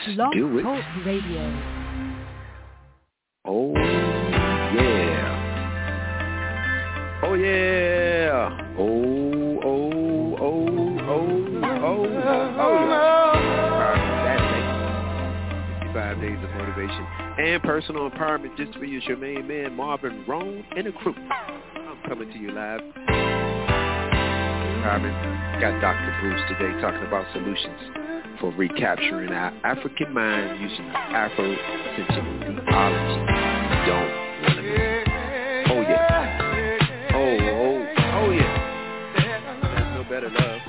Blog do it. Talk Radio. Oh, yeah. Oh, yeah. Oh, oh, oh, oh, oh, oh, yeah. Saturday, 65 days of motivation and personal empowerment just for you. It's your main man, Marvin Roan, and the crew. I'm coming to you live. Got Dr. Bruce today talking about solutions for recapturing our African mind using Afrocentric theology. Don't want to miss it. Oh, yeah. Oh, yeah. There's no better love.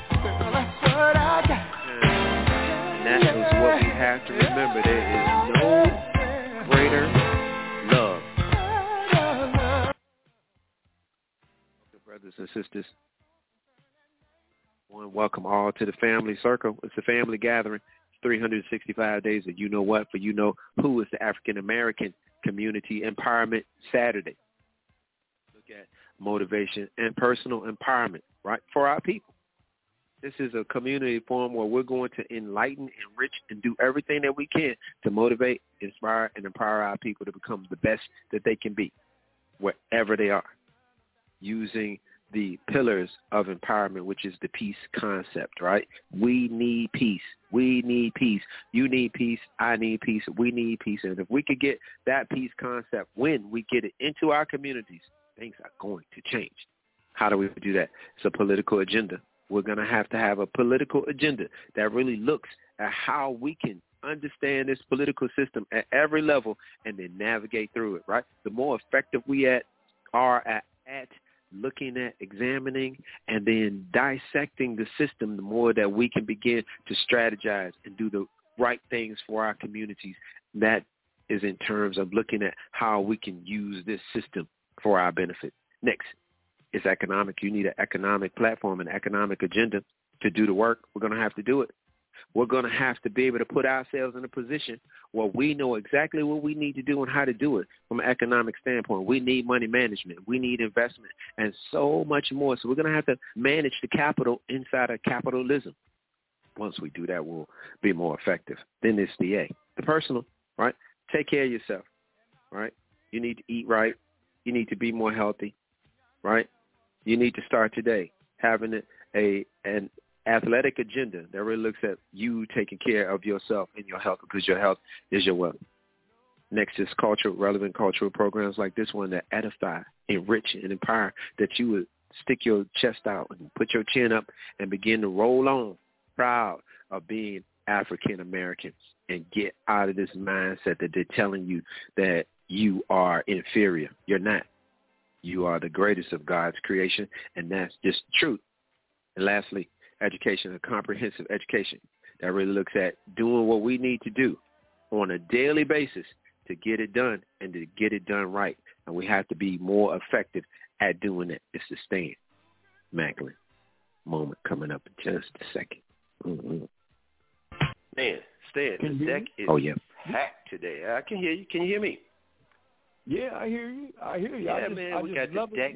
And that is what we have to remember. There is no greater love. Brothers and sisters, I want to welcome all to the family circle. It's a family gathering. 365 days of you know what for you know who is the African American Community Empowerment Saturday. Look at motivation and personal empowerment, right, for our people. This is a community forum where we're going to enlighten, enrich, and do everything that we can to motivate, inspire, and empower our people to become the best that they can be, wherever they are, using the pillars of empowerment, which is the peace concept, right? We need peace. We need peace. You need peace. I need peace. We need peace. And if we could get that peace concept, when we get it into our communities, things are going to change. How do we do that? It's a political agenda. We're going to have a political agenda that really looks at how we can understand this political system at every level and then navigate through it, right? The more effective we are at looking at, examining, and then dissecting the system, the more that we can begin to strategize and do the right things for our communities. That is in terms of looking at how we can use this system for our benefit. Next is economic. You need an economic platform, an economic agenda to do the work. We're going to have to do it. We're going to have to be able to put ourselves in a position where we know exactly what we need to do and how to do it from an economic standpoint. We need money management. We need investment and so much more. So we're going to have to manage the capital inside of capitalism. Once we do that, we'll be more effective. Then there's the A, the personal, right? Take care of yourself, right? You need to eat right. You need to be more healthy, right? You need to start today having an athletic agenda that really looks at you taking care of yourself and your health, because your health is your wealth. Next is relevant cultural programs like this one that edify, enrich, and empower, that you would stick your chest out and put your chin up and begin to roll on, proud of being African Americans, and get out of this mindset that they're telling you that you are inferior. You're not. You are the greatest of God's creation, and that's just the truth. And lastly, education, a comprehensive education that really looks at doing what we need to do on a daily basis to get it done and to get it done right. And we have to be more effective at doing it. It's the Stan Macklin moment coming up in just a second. Mm-hmm. Man, Stan, the deck is packed today. I can hear you. Can you hear me? Yeah, I hear you. Yeah, man, we got the deck.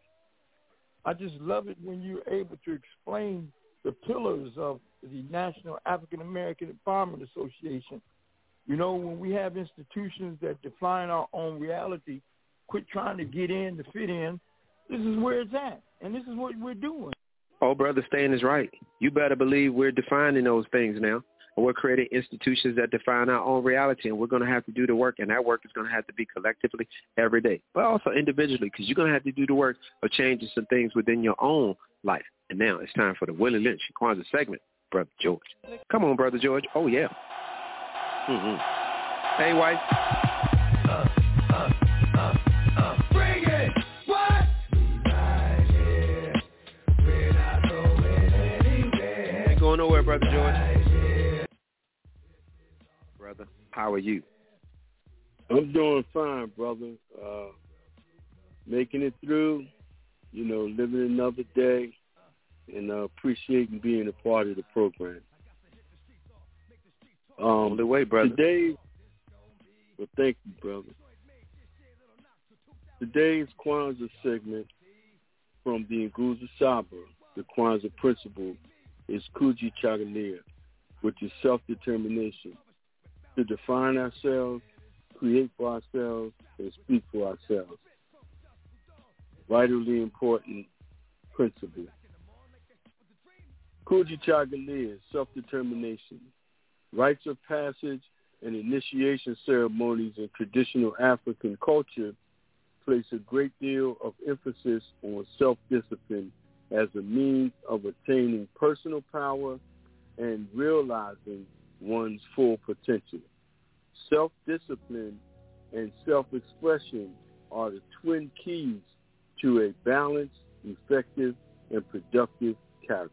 I just love it when you're able to explain the pillars of the National African American Empowerment Association. You know, when we have institutions that define our own reality, quit trying to get in to fit in, this is where it's at, and this is what we're doing. Oh, Brother Stan is right. You better believe we're defining those things now. We're creating institutions that define our own reality, and we're going to have to do the work, and that work is going to have to be collectively every day, but also individually, because you're going to have to do the work of changing some things within your own life. And now it's time for the Willie Lynch Kwanzaa segment, Brother George. Come on, Brother George. Oh, yeah. Mm-hmm. Hey, wife. Bring it. What? Ain't going nowhere, Brother George. Brother, how are you? I'm doing fine, brother. Making it through, living another day, and appreciating being a part of the program. The way, brother. Today, well, thank you, brother. Today's Kwanzaa segment from the Nguzo Saba, the Kwanzaa principle, is Kuji Chagalia, which is self-determination. to define ourselves, create for ourselves, and speak for ourselves. Vitally important principle. Kujichagulia, self-determination. Rites of passage and initiation ceremonies in traditional African culture place a great deal of emphasis on self-discipline as a means of attaining personal power and realizing one's full potential. Self-discipline and self-expression are the twin keys to a balanced, effective, and productive character.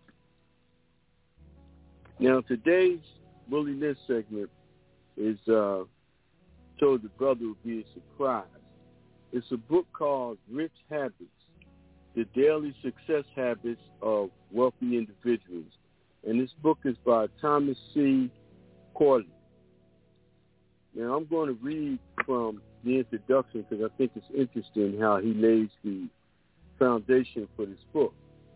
Now, today's Bully List segment is told the brother would be a surprise. It's a book called Rich Habits, The Daily Success Habits of Wealthy Individuals. And this book is by Thomas C. Corley. Now, I'm going to read from the introduction because I think it's interesting how he lays the foundation for this book.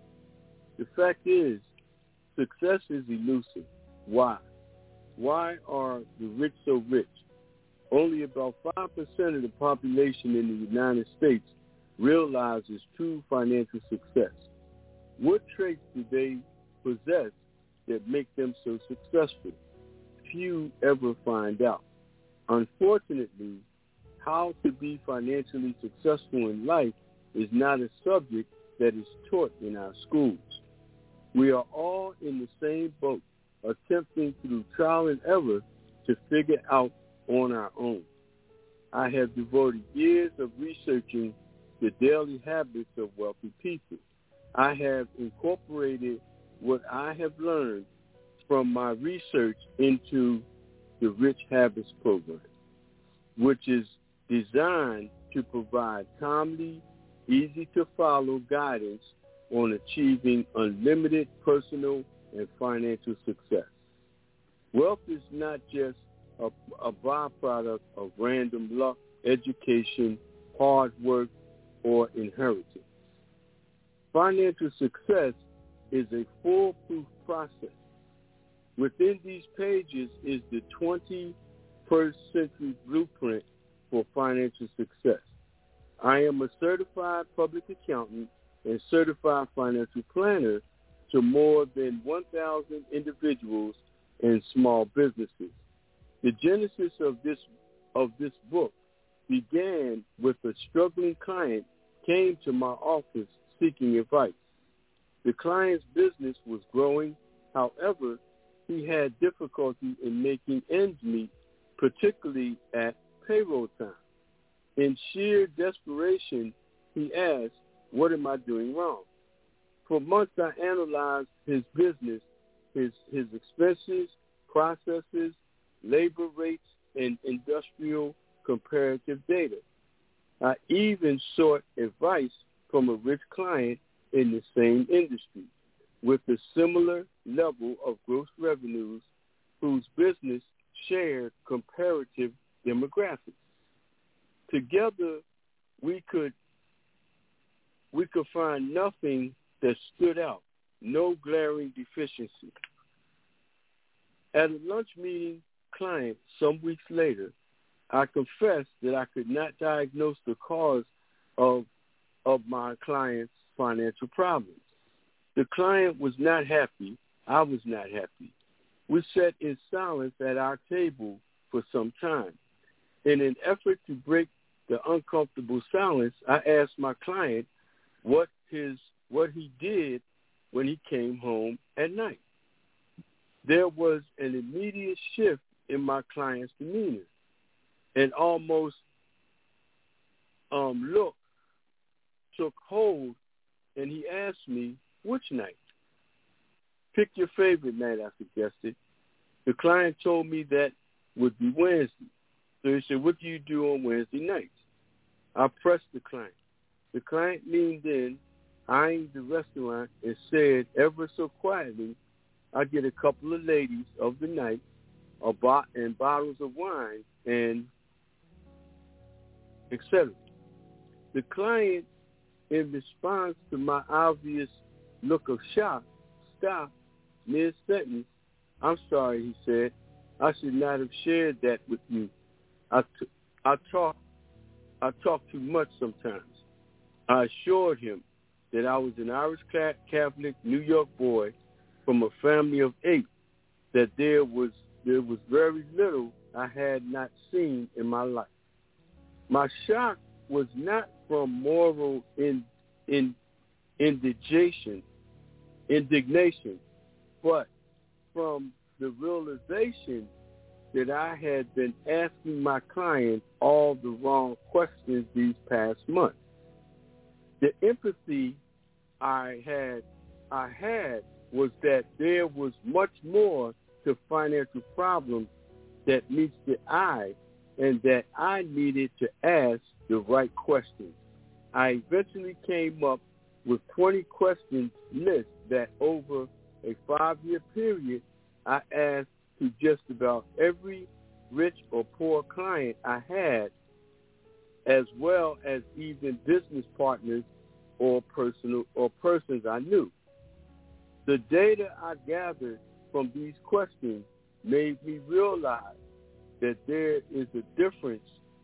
The fact is, success is elusive. Why? Why are the rich so rich? Only about 5% of the population in the United States realizes true financial success. What traits do they possess that make them so successful? Few ever find out. Unfortunately, how to be financially successful in life is not a subject that is taught in our schools. We are all in the same boat, attempting through trial and error to figure out on our own. I have devoted years of researching the daily habits of wealthy people. I have incorporated what I have learned from my research into the Rich Habits program, which is designed to provide timely, easy-to-follow guidance on achieving unlimited personal and financial success. Wealth is not just a byproduct of random luck, education, hard work, or inheritance. Financial success is a foolproof process. Within these pages is the 21st century blueprint for financial success. I am a certified public accountant and certified financial planner to more than 1,000 individuals and small businesses. The genesis of this book began with a struggling client came to my office seeking advice. The client's business was growing. However, he had difficulty in making ends meet, particularly at payroll time. In sheer desperation, he asked, "What am I doing wrong?" For months, I analyzed his business, his expenses, processes, labor rates, and industrial comparative data. I even sought advice from a rich client in the same industry with a similar level of gross revenues whose business shared comparative demographics. Together, we could find nothing that stood out, no glaring deficiency. At a lunch meeting client some weeks later, I confessed that I could not diagnose the cause of my client's financial problems. The client was not happy. I was not happy. We sat in silence at our table for some time. In an effort to break the uncomfortable silence, I asked my client what he did when he came home at night. There was an immediate shift in my client's demeanor. An almost look took hold, and he asked me, "Which night?" "Pick your favorite night," I suggested. The client told me that would be Wednesday. So he said, "What do you do on Wednesday nights?" I pressed the client. The client leaned in, eyeing the restaurant, and said ever so quietly, "I get a couple of ladies of the night, and bottles of wine, and etc." The client, in response to my obvious look of shock, stopped mid-sentence. "I'm sorry," he said, I should not have shared that with you. I talk too much sometimes. I assured him that I was an Irish Catholic New York boy from a family of 8, that there was very little I had not seen in my life. My shock was not from moral indignation, but from the realization that I had been asking my clients all the wrong questions these past months. The empathy I had was that there was much more to financial problems that meets the eye, and that I needed to ask the right questions. I eventually came up with 20 questions list that over a 5-year period I asked to just about every rich or poor client I had, as well as even business partners or persons I knew. The data I gathered from these questions made me realize that there is a difference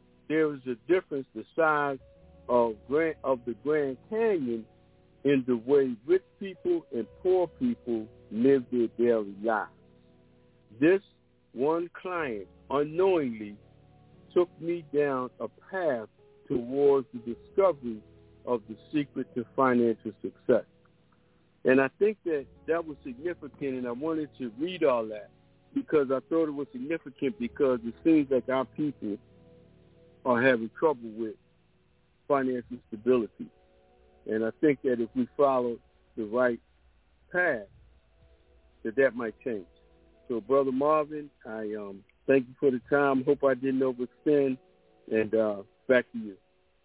the size of the Grand Canyon in the way rich people and poor people live their daily lives. This one client unknowingly took me down a path towards the discovery of the secret to financial success. And I think that was significant, and I wanted to read all that because I thought it was significant, because it seems like our people are having trouble with financial stability. And I think that if we follow the right path, that might change. So, Brother Marvin, I thank you for the time. Hope I didn't overextend, and back to you.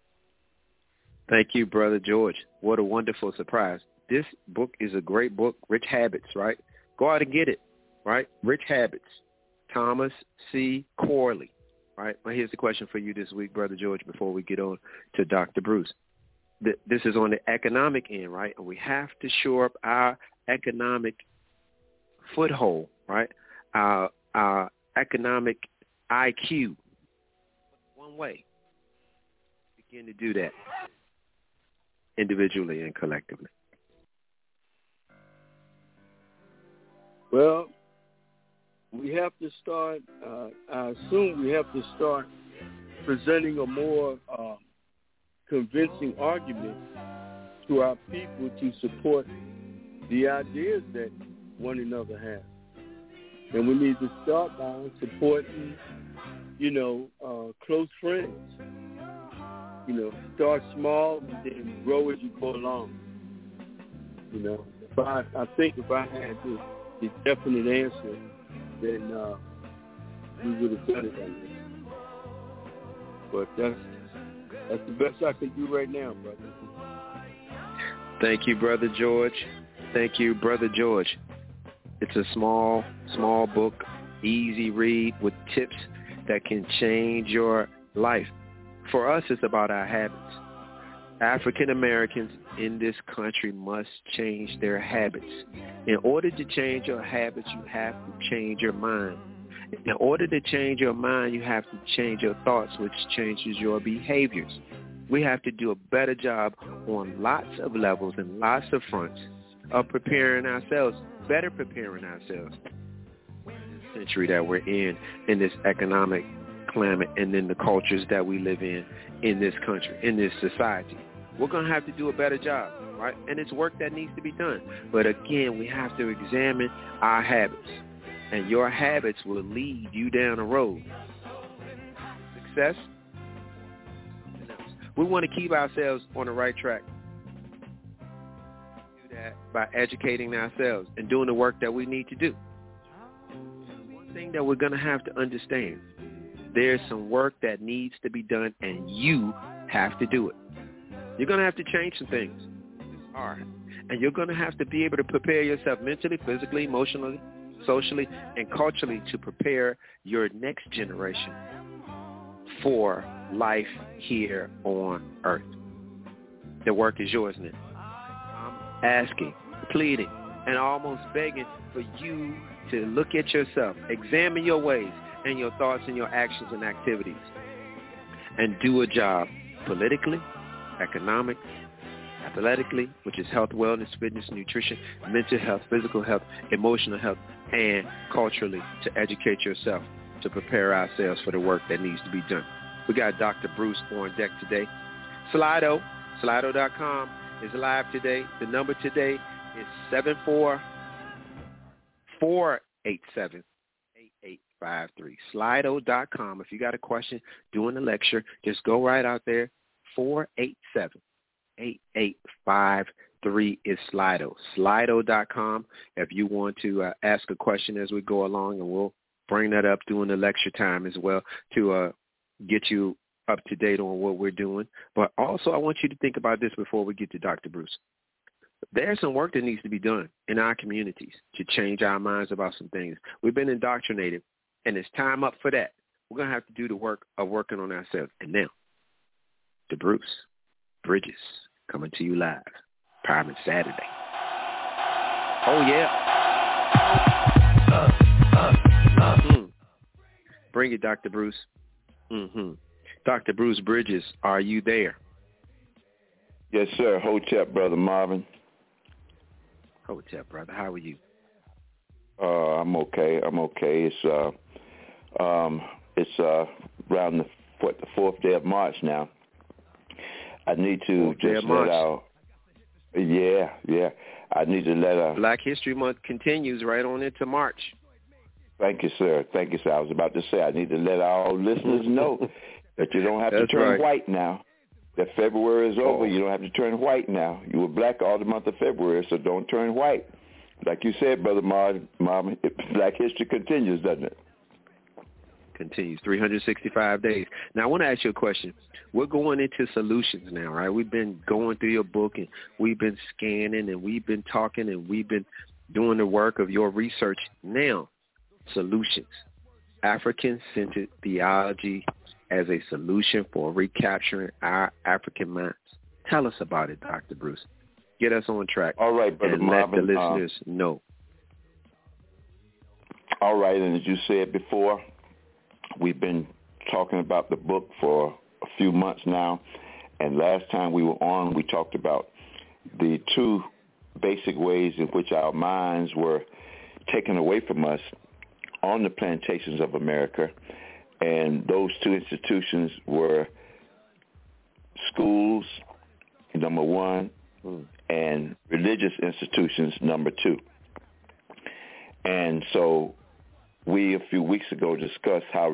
Thank you, Brother George. What a wonderful surprise. This book is a great book, Rich Habits, right? Go out and get it, right? Rich Habits, Thomas C. Corley, right? Well, here's the question for you this week, Brother George, before we get on to Dr. Bruce. This is on the economic end, right? And we have to shore up our economic foothold, right? Our economic IQ. One way. Begin to do that individually and collectively. Well, we have to start, I assume we have to start presenting a more convincing argument to our people to support the ideas that one another has. And we need to start by supporting, close friends. Start small and then grow as you go along. I think if I had the definite answer, then we would have done it like this. But that's the best I can do right now, brother. Thank you, Brother George. Thank you, Brother George. It's a small book, easy read with tips that can change your life. For us, it's about our habits. African Americans in this country must change their habits. In order to change your habits, you have to change your mind. In order to change your mind, you have to change your thoughts, which changes your behaviors. We have to do a better job on lots of levels and lots of fronts of preparing ourselves, better preparing ourselves for the century that we're in this economic climate, and in the cultures that we live in this country, in this society. We're going to have to do a better job, right? And it's work that needs to be done. But again, we have to examine our habits. And your habits will lead you down a road. Success? We want to keep ourselves on the right track. Do that by educating ourselves and doing the work that we need to do. One thing that we're going to have to understand, there's some work that needs to be done, and you have to do it. You're going to have to change some things. It's hard. And you're going to have to be able to prepare yourself mentally, physically, emotionally, socially, and culturally to prepare your next generation for life here on earth. The work is yours now. I'm asking, pleading, and almost begging for you to look at yourself, examine your ways and your thoughts and your actions and activities, and do a job politically, economically, athletically, which is health, wellness, fitness, nutrition, mental health, physical health, emotional health, and culturally to educate yourself, to prepare ourselves for the work that needs to be done. We got Dr. Bruce on deck today. Slido.com is live today. The number today is 74487. 8853. Slido.com. If you got a question during the lecture, just go right out there. 487-8853 is Slido. Slido.com. If you want to ask a question as we go along, and we'll bring that up during the lecture time as well to get you up to date on what we're doing. But also, I want you to think about this before we get to Dr. Bruce. There's some work that needs to be done in our communities to change our minds about some things. We've been indoctrinated, and it's time up for that. We're going to have to do the work of working on ourselves. And now, to Bruce Bridges, coming to you live, Empowerment Saturday. Oh, yeah. Bring it, Dr. Bruce. Dr. Bruce Bridges, are you there? Yes, sir. Hotep, Brother Marvin. Hotep, brother. How are you? I'm okay. It's around the 4th day of March now. I need to just let our I need to let our Black History Month continues right on into March. Thank you, sir. I was about to say I need to let our listeners know that you don't have to turn white now. That February is over. You don't have to turn white now. You were black all the month of February, so don't turn white. Like you said, Brother Marvin, Black History continues, doesn't it? Continues, 365 days. Now, I want to ask you a question. We're going into solutions now, right? We've been going through your book, and we've been scanning, and we've been talking, and we've been doing the work of your research. Now, solutions. African-centered theology as a solution for recapturing our African minds. Tell us about it, Dr. Bruce. Get us on track. All right, Brother Marvin. Let the listeners know. All right, and as you said before, we've been talking about the book for a few months now, and last time we were on, we talked about the two basic ways in which our minds were taken away from us on the plantations of America. And those two institutions were schools, number one, and religious institutions, number two. And so we, a few weeks ago, discussed how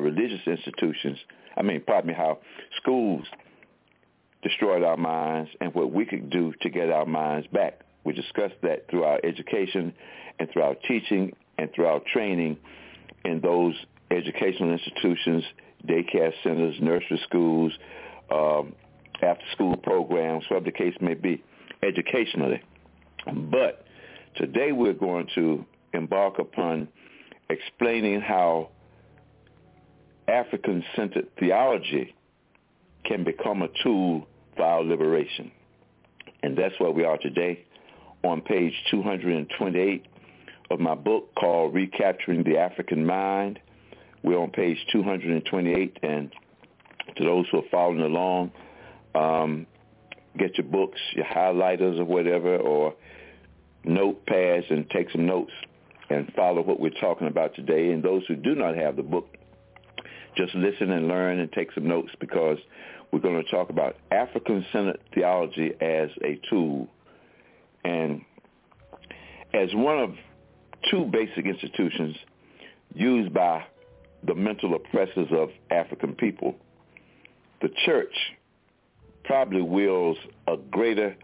how schools destroyed our minds and what we could do to get our minds back. We discussed that through our education and through our teaching and through our training in those educational institutions, daycare centers, nursery schools, after-school programs, whatever the case may be, educationally. But today we're going to embark upon explaining how African-centered theology can become a tool for our liberation. And that's where we are today on page 228 of my book called Recapturing the African Mind. We're on page 228, and to those who are following along, get your books, your highlighters or whatever, or notepads and take some notes and follow what we're talking about today. And those who do not have the book, just listen and learn and take some notes, because we're going to talk about African-centered theology as a tool. And as one of two basic institutions used by the mental oppressors of African people, the church probably wields a greater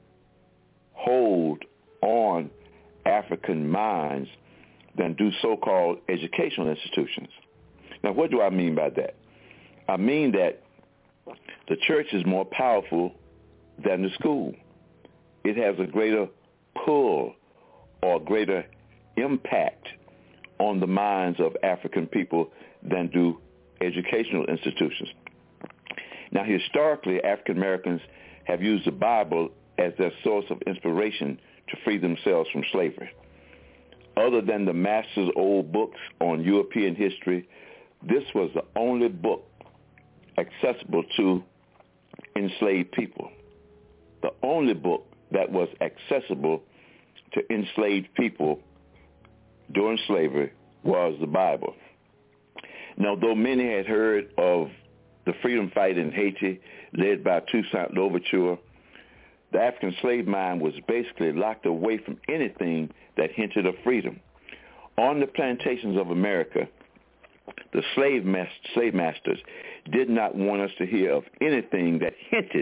hold on African minds than do so-called educational institutions. Now, what do I mean by that? I mean that the church is more powerful than the school. It has a greater pull or greater impact on the minds of African people than do educational institutions. Now, historically, African Americans have used the Bible as their source of inspiration to free themselves from slavery. Other than the master's old books on European history, this was the only book accessible to enslaved people. The only book that was accessible to enslaved people during slavery was the Bible. Now, though many had heard of the freedom fight in Haiti led by Toussaint Louverture, the African slave mind was basically locked away from anything that hinted of freedom. On the plantations of America, the slave masters did not want us to hear of anything that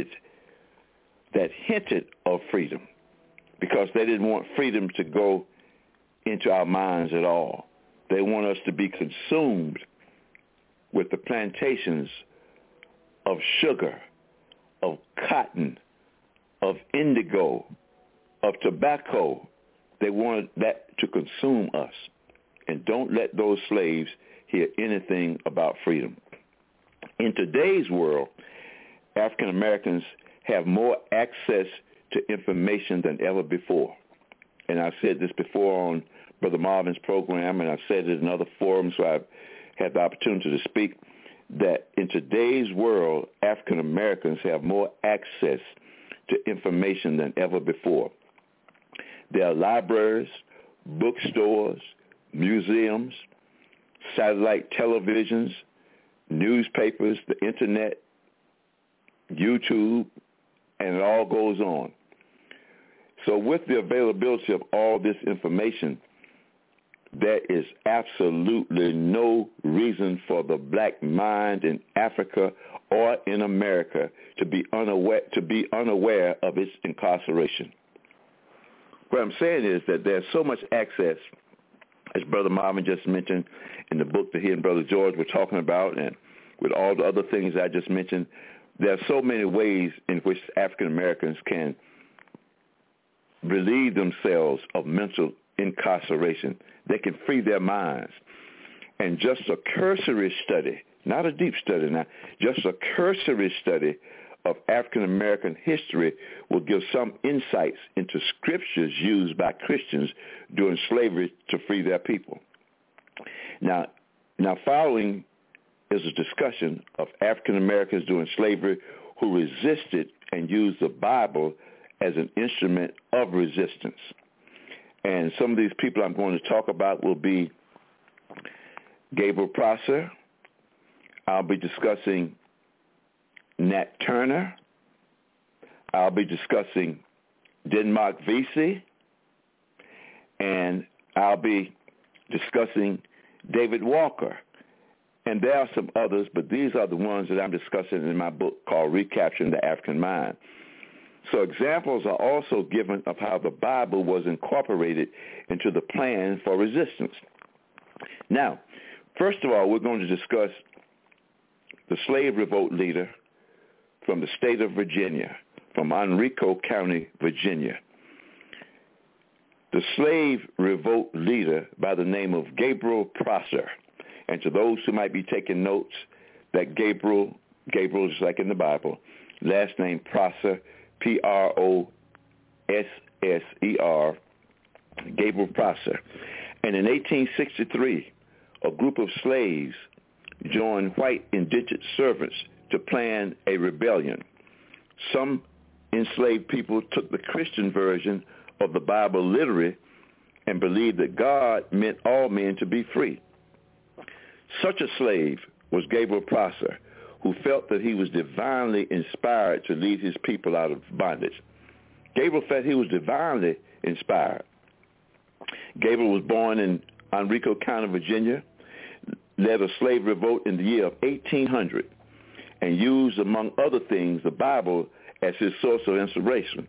hinted of freedom, because they didn't want freedom to go into our minds at all. They want us to be consumed with the plantations of sugar, of cotton, of indigo, of tobacco. They wanted that to consume us. And don't let those slaves hear anything about freedom. In today's world, African Americans have more access to information than ever before. And I've said this before on Brother Marvin's program, and I've said it in other forums where I've had the opportunity to speak, that in today's world, African Americans have more access to information than ever before. There are libraries, bookstores, museums, satellite televisions, newspapers, the internet, YouTube, and it all goes on. So with the availability of all this information, there is absolutely no reason for the black mind in Africa or in America to be unaware of its incarceration. What I'm saying is that there's so much access, as Brother Marvin just mentioned in the book that he and Brother George were talking about, and with all the other things I just mentioned, there are so many ways in which African Americans can relieve themselves of mental incarceration. They can free their minds. And just a cursory study, not a deep study now, just a cursory study of African American history will give some insights into scriptures used by Christians during slavery to free their people. Now following is a discussion of African Americans during slavery who resisted and used the Bible as an instrument of resistance. And some of these people I'm going to talk about will be Gabriel Prosser. I'll be discussing Nat Turner. I'll be discussing Denmark Vesey. And I'll be discussing David Walker. And there are some others, but these are the ones that I'm discussing in my book called Recapturing the African Mind. So examples are also given of how the Bible was incorporated into the plan for resistance. Now, first of all, we're going to discuss the slave revolt leader from the state of Virginia, from Henrico County, Virginia. The slave revolt leader by the name of Gabriel Prosser. And to those who might be taking notes, that Gabriel is like in the Bible, last name Prosser, Prosser, Gabriel Prosser. And in 1863, a group of slaves joined white indentured servants to plan a rebellion. Some enslaved people took the Christian version of the Bible literally and believed that God meant all men to be free. Such a slave was Gabriel Prosser, who felt that he was divinely inspired to lead his people out of bondage. Gabriel felt he was divinely inspired. Gabriel was born in Henrico County, Virginia, led a slave revolt in the year of 1800, and used, among other things, the Bible as his source of inspiration.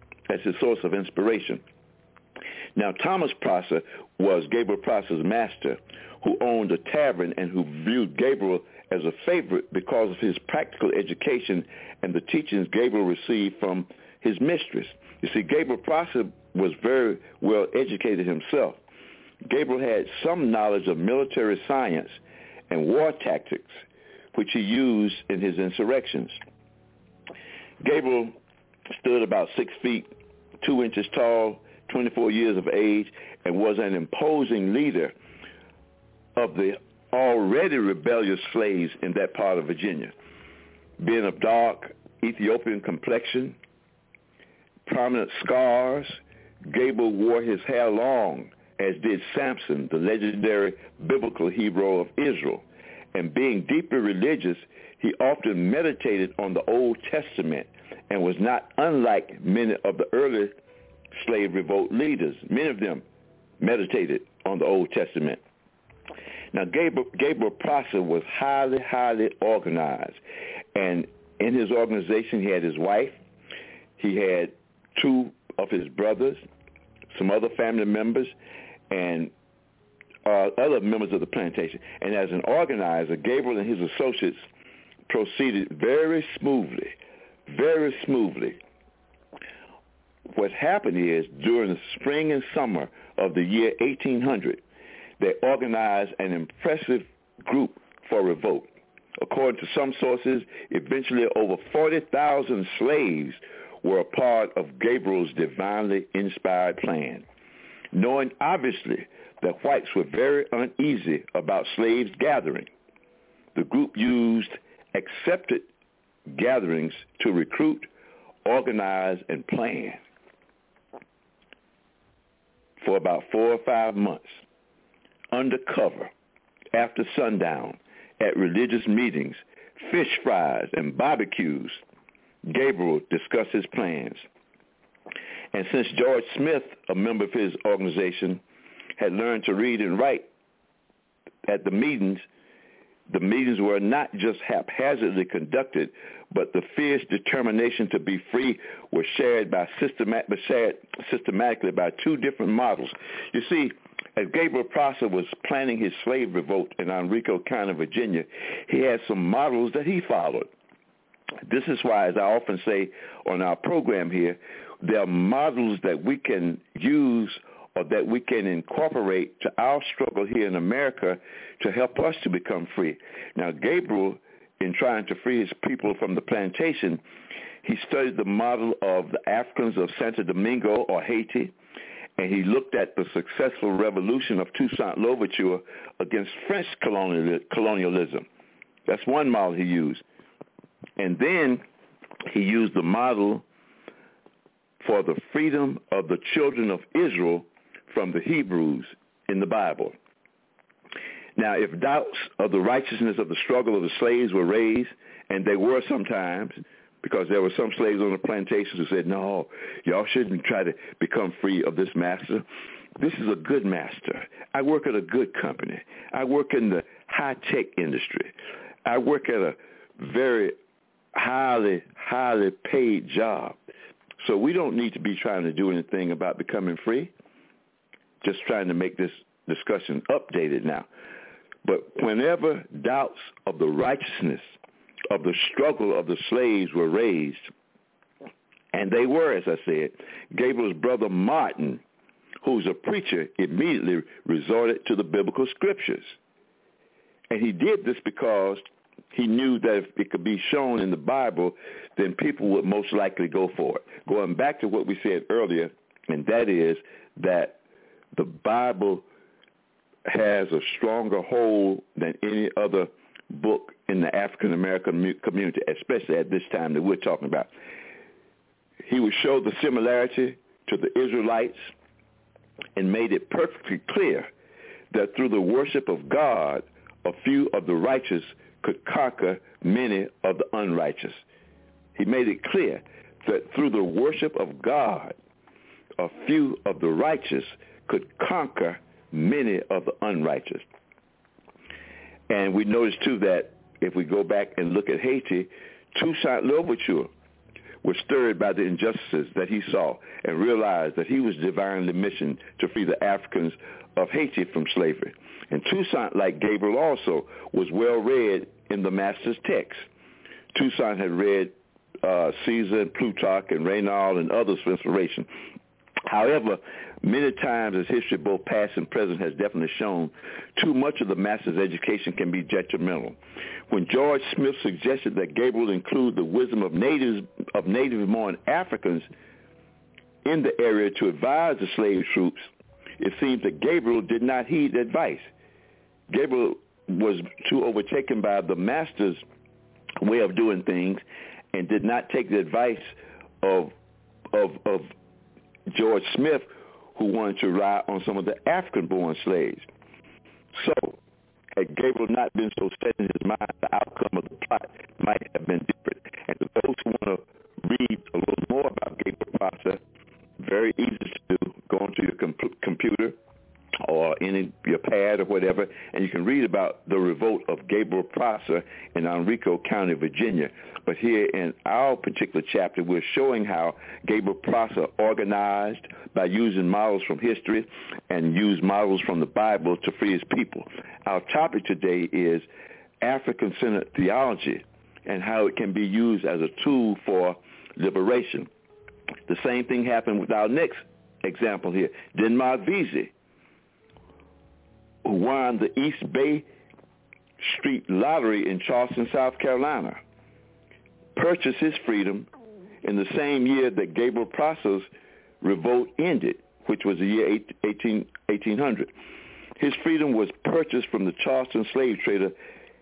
Now, Thomas Prosser was Gabriel Prosser's master, who owned a tavern and who viewed Gabriel as a favorite because of his practical education and the teachings Gabriel received from his mistress. You see, Gabriel Prosser was very well educated himself. Gabriel had some knowledge of military science and war tactics, which he used in his insurrections. Gabriel stood about 6 feet, 2 inches tall, 24 years of age, and was an imposing leader of the already rebellious slaves in that part of Virginia. Being of dark Ethiopian complexion, prominent scars, Gabriel wore his hair long, as did Samson, the legendary biblical hero of Israel. And being deeply religious, he often meditated on the Old Testament and was not unlike many of the early slave revolt leaders. Many of them meditated on the Old Testament. Now, Gabriel Prosser was highly, highly organized. And in his organization, he had his wife, he had two of his brothers, some other family members, and other members of the plantation. And as an organizer, Gabriel and his associates proceeded very smoothly, very smoothly. What happened is, during the spring and summer of the year 1800, they organized an impressive group for revolt. According to some sources, eventually over 40,000 slaves were a part of Gabriel's divinely inspired plan. Knowing obviously that whites were very uneasy about slaves gathering, the group used accepted gatherings to recruit, organize, and plan. For about 4 or 5 months, undercover, after sundown, at religious meetings, fish fries, and barbecues, Gabriel discussed his plans. And since George Smith, a member of his organization, had learned to read and write at the meetings were not just haphazardly conducted, but the fierce determination to be free was shared systematically by two different models. You see, as Gabriel Prosser was planning his slave revolt in Henrico County, Virginia, he had some models that he followed. This is why, as I often say on our program here, there are models that we can use or that we can incorporate to our struggle here in America to help us to become free. Now, Gabriel, in trying to free his people from the plantation, he studied the model of the Africans of Santo Domingo or Haiti, and he looked at the successful revolution of Toussaint Louverture against French colonialism. That's one model he used. And then he used the model for the freedom of the children of Israel from the Hebrews in the Bible. Now, if doubts of the righteousness of the struggle of the slaves were raised, and they were sometimes, because there were some slaves on the plantations who said, no, y'all shouldn't try to become free of this master. This is a good master. I work at a good company. I work in the high-tech industry. I work at a very highly, highly paid job. So we don't need to be trying to do anything about becoming free, just trying to make this discussion updated now. But whenever doubts of the righteousness of the struggle of the slaves were raised, and they were, as I said, Gabriel's brother Martin, who's a preacher, immediately resorted to the biblical scriptures. And he did this because he knew that if it could be shown in the Bible, then people would most likely go for it. Going back to what we said earlier, and that is that the Bible has a stronger hold than any other book in the African-American community, especially at this time that we're talking about. He would show the similarity to the Israelites and made it perfectly clear that through the worship of God, a few of the righteous could conquer many of the unrighteous. He made it clear that through the worship of God, a few of the righteous could conquer many of the unrighteous. And we notice, too, that if we go back and look at Haiti, Toussaint Louverture was stirred by the injustices that he saw and realized that he was divinely missioned to free the Africans of Haiti from slavery. And Toussaint, like Gabriel also, was well-read in the master's text. Toussaint had read Caesar and Plutarch and Reynald and others for inspiration. However, many times as history, both past and present, has definitely shown, too much of the master's education can be detrimental. When George Smith suggested that Gabriel include the wisdom of native-born Africans in the area to advise the slave troops, it seems that Gabriel did not heed advice. Gabriel was too overtaken by the master's way of doing things and did not take the advice of George Smith, who wanted to rely on some of the African-born slaves. So, had Gabriel not been so set in his mind, the outcome of the plot might have been different. And for those who want to read a little more about Gabriel Prosser, very easy to do. Go onto your computer or your pad or whatever, and you can read about the revolt of Gabriel Prosser in Henrico County, Virginia. But here in our particular chapter, we're showing how Gabriel Prosser organized by using models from history and used models from the Bible to free his people. Our topic today is African-centered theology and how it can be used as a tool for liberation. The same thing happened with our next example here, Denmark Vesey, who won the East Bay Street Lottery in Charleston, South Carolina, purchased his freedom in the same year that Gabriel Prosser's revolt ended, which was the year 1800. His freedom was purchased from the Charleston slave trader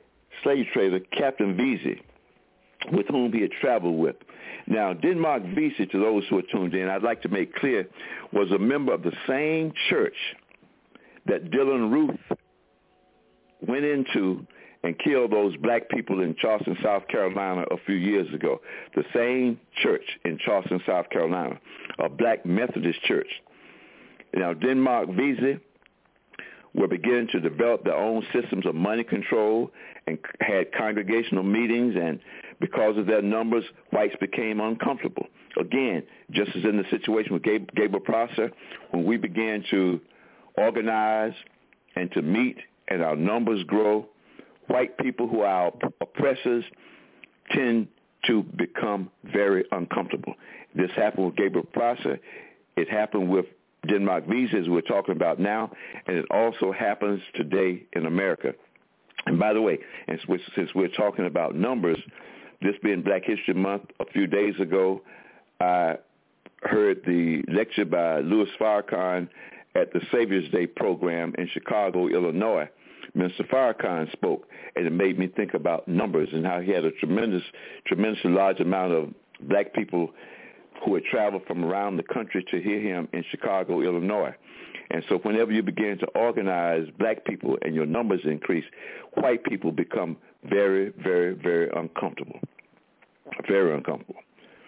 Captain Vesey, with whom he had traveled with. Now, Denmark Vesey, to those who are tuned in, I'd like to make clear, was a member of the same church that Dylann Roof went into and killed those black people in Charleston, South Carolina a few years ago. The same church in Charleston, South Carolina, a black Methodist church. Now, Denmark Vesey were beginning to develop their own systems of money control and had congregational meetings, and because of their numbers, whites became uncomfortable. Again, just as in the situation with Gabriel Prosser, when we began to organize and to meet and our numbers grow, white people who are our oppressors tend to become very uncomfortable. This happened with Gabriel Prosser. It happened with Denmark Vesey, as we're talking about now, and it also happens today in America. And by the way, and since we're talking about numbers, this being Black History Month, a few days ago, I heard the lecture by Louis Farrakhan at the Savior's Day program in Chicago, Illinois. Mr. Farrakhan spoke, and it made me think about numbers and how he had a tremendously large amount of black people who had traveled from around the country to hear him in Chicago, Illinois. And so whenever you begin to organize black people and your numbers increase, white people become very, very, very uncomfortable. Very uncomfortable.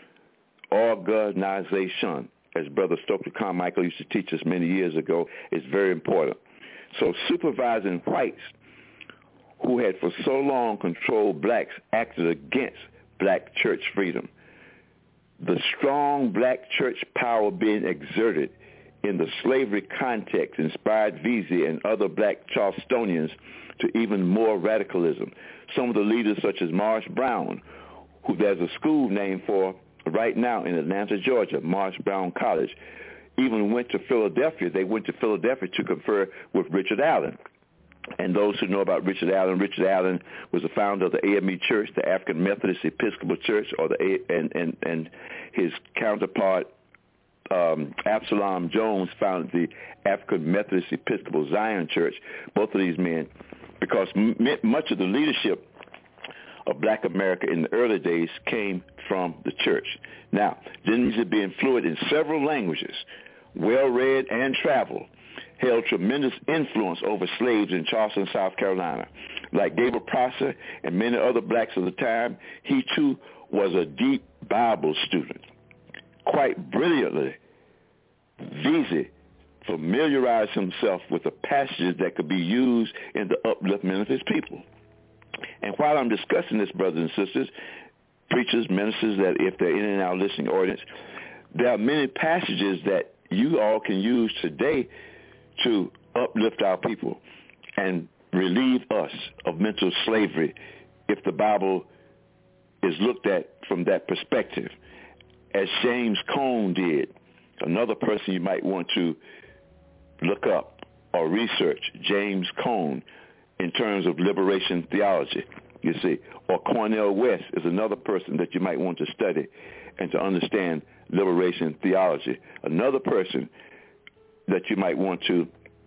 Organization, as Brother Stokely Carmichael used to teach us many years ago, is very important. So supervising whites who had for so long controlled blacks acted against black church freedom. The strong black church power being exerted in the slavery context inspired Vesey and other black Charlestonians to even more radicalism. Some of the leaders, such as Marsh Brown, who there's a school named for right now in Atlanta, Georgia, Marsh Brown College, even went to Philadelphia. They went to Philadelphia to confer with Richard Allen. And those who know about Richard Allen was the founder of the AME Church, the African Methodist Episcopal Church, or and his counterpart Absalom Jones founded the African Methodist Episcopal Zion Church. Both of these men, because much of the leadership of black America in the early days came from the church. Now, Denmark being fluent in several languages, well-read and traveled, held tremendous influence over slaves in Charleston, South Carolina. Like Gabriel Prosser and many other blacks of the time, he too was a deep Bible student. Quite brilliantly, Vesey familiarized himself with the passages that could be used in the upliftment of his people. And while I'm discussing this, brothers and sisters, preachers, ministers, that if they're in our listening audience, there are many passages that you all can use today to uplift our people and relieve us of mental slavery if the Bible is looked at from that perspective, as James Cone did. Another person you might want to look up or research, James Cone, in terms of liberation theology. you see. Or Cornel West is another person that you might want to study and to understand liberation theology. Another person that you might want to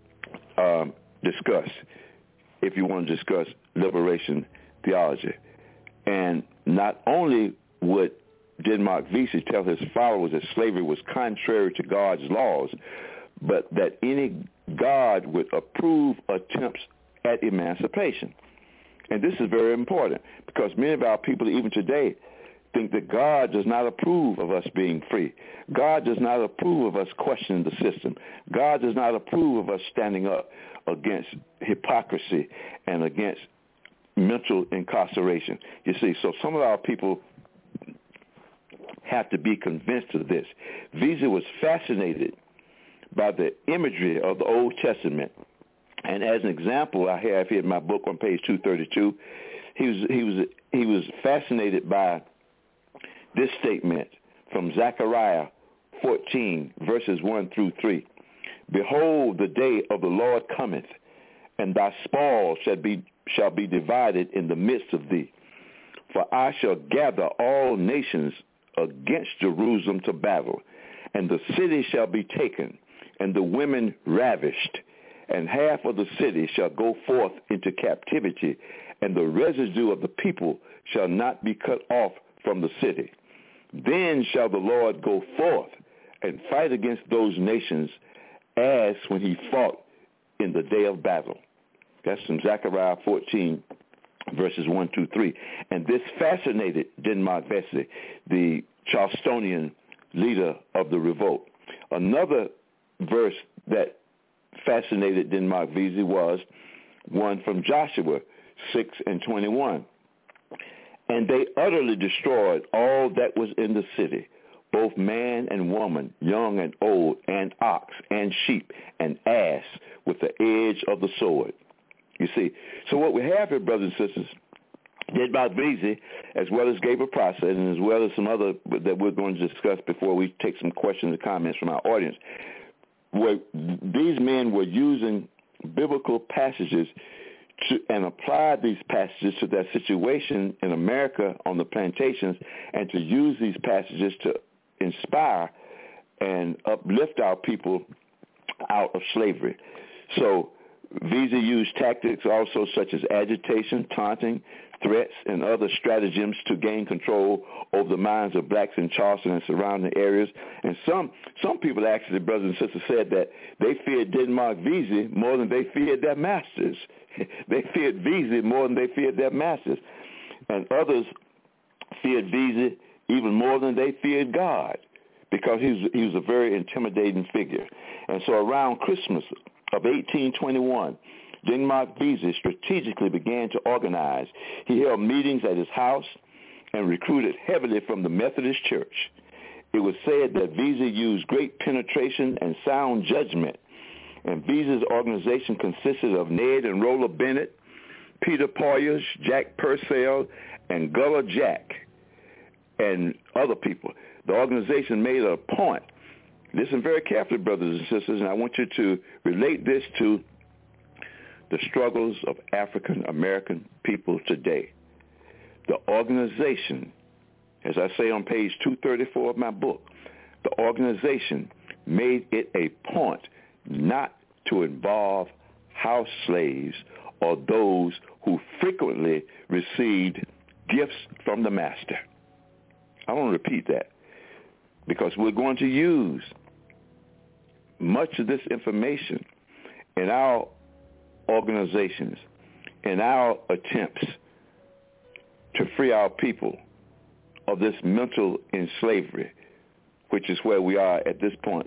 discuss if you want to discuss liberation theology. And not only would Denmark Vesey tell his followers that slavery was contrary to God's laws, but that any God would approve attempts at emancipation. And this is very important because many of our people, even today, think that God does not approve of us being free. God does not approve of us questioning the system. God does not approve of us standing up against hypocrisy and against mental incarceration. You see, so some of our people have to be convinced of this. Vesey was fascinated by the imagery of the Old Testament. And as an example, I have here in my book on page 232, he was fascinated by this statement from Zechariah 14, verses 1 through 3. Behold, the day of the Lord cometh, and thy spoil shall be divided in the midst of thee. For I shall gather all nations against Jerusalem to battle, and the city shall be taken, and the women ravished, and half of the city shall go forth into captivity, and the residue of the people shall not be cut off from the city. Then shall the Lord go forth and fight against those nations as when he fought in the day of battle. That's from Zechariah 14, verses 1, 2, 3. And this fascinated Denmark Vesey, the Charlestonian leader of the revolt. Another verse that fascinated Denmark Vesey was one from Joshua 6 and 21. And they utterly destroyed all that was in the city, both man and woman, young and old, and ox and sheep and ass, with the edge of the sword. You see, so what we have here, brothers and sisters, Denmark Vesey, as well as Gabriel Prosser, and as well as some other that we're going to discuss before we take some questions and comments from our audience, where these men were using biblical passages and applied these passages to their situation in America on the plantations, and to use these passages to inspire and uplift our people out of slavery. So Vesey used tactics also such as agitation, taunting, threats, and other stratagems to gain control over the minds of blacks in Charleston and surrounding areas. And some people actually, brothers and sisters, said that they feared Denmark Vesey more than they feared their masters. They feared Vesey more than they feared their masters. And others feared Vesey even more than they feared God, because he was a very intimidating figure. And so around Christmas of 1821, Denmark Vesey strategically began to organize. He held meetings at his house and recruited heavily from the Methodist Church. It was said that Vesey used great penetration and sound judgment, and Vesey's organization consisted of Ned and Rolla Bennett, Peter Poyers, Jack Purcell, and Gullah Jack, and other people. The organization made a point. Listen very carefully, brothers and sisters, and I want you to relate this to the struggles of African American people today. The organization, as I say on page 234 of my book, the organization made it a point not to involve house slaves or those who frequently received gifts from the master. I want to repeat that, because we're going to use much of this information in our organizations, in our attempts to free our people of this mental enslavery, which is where we are at this point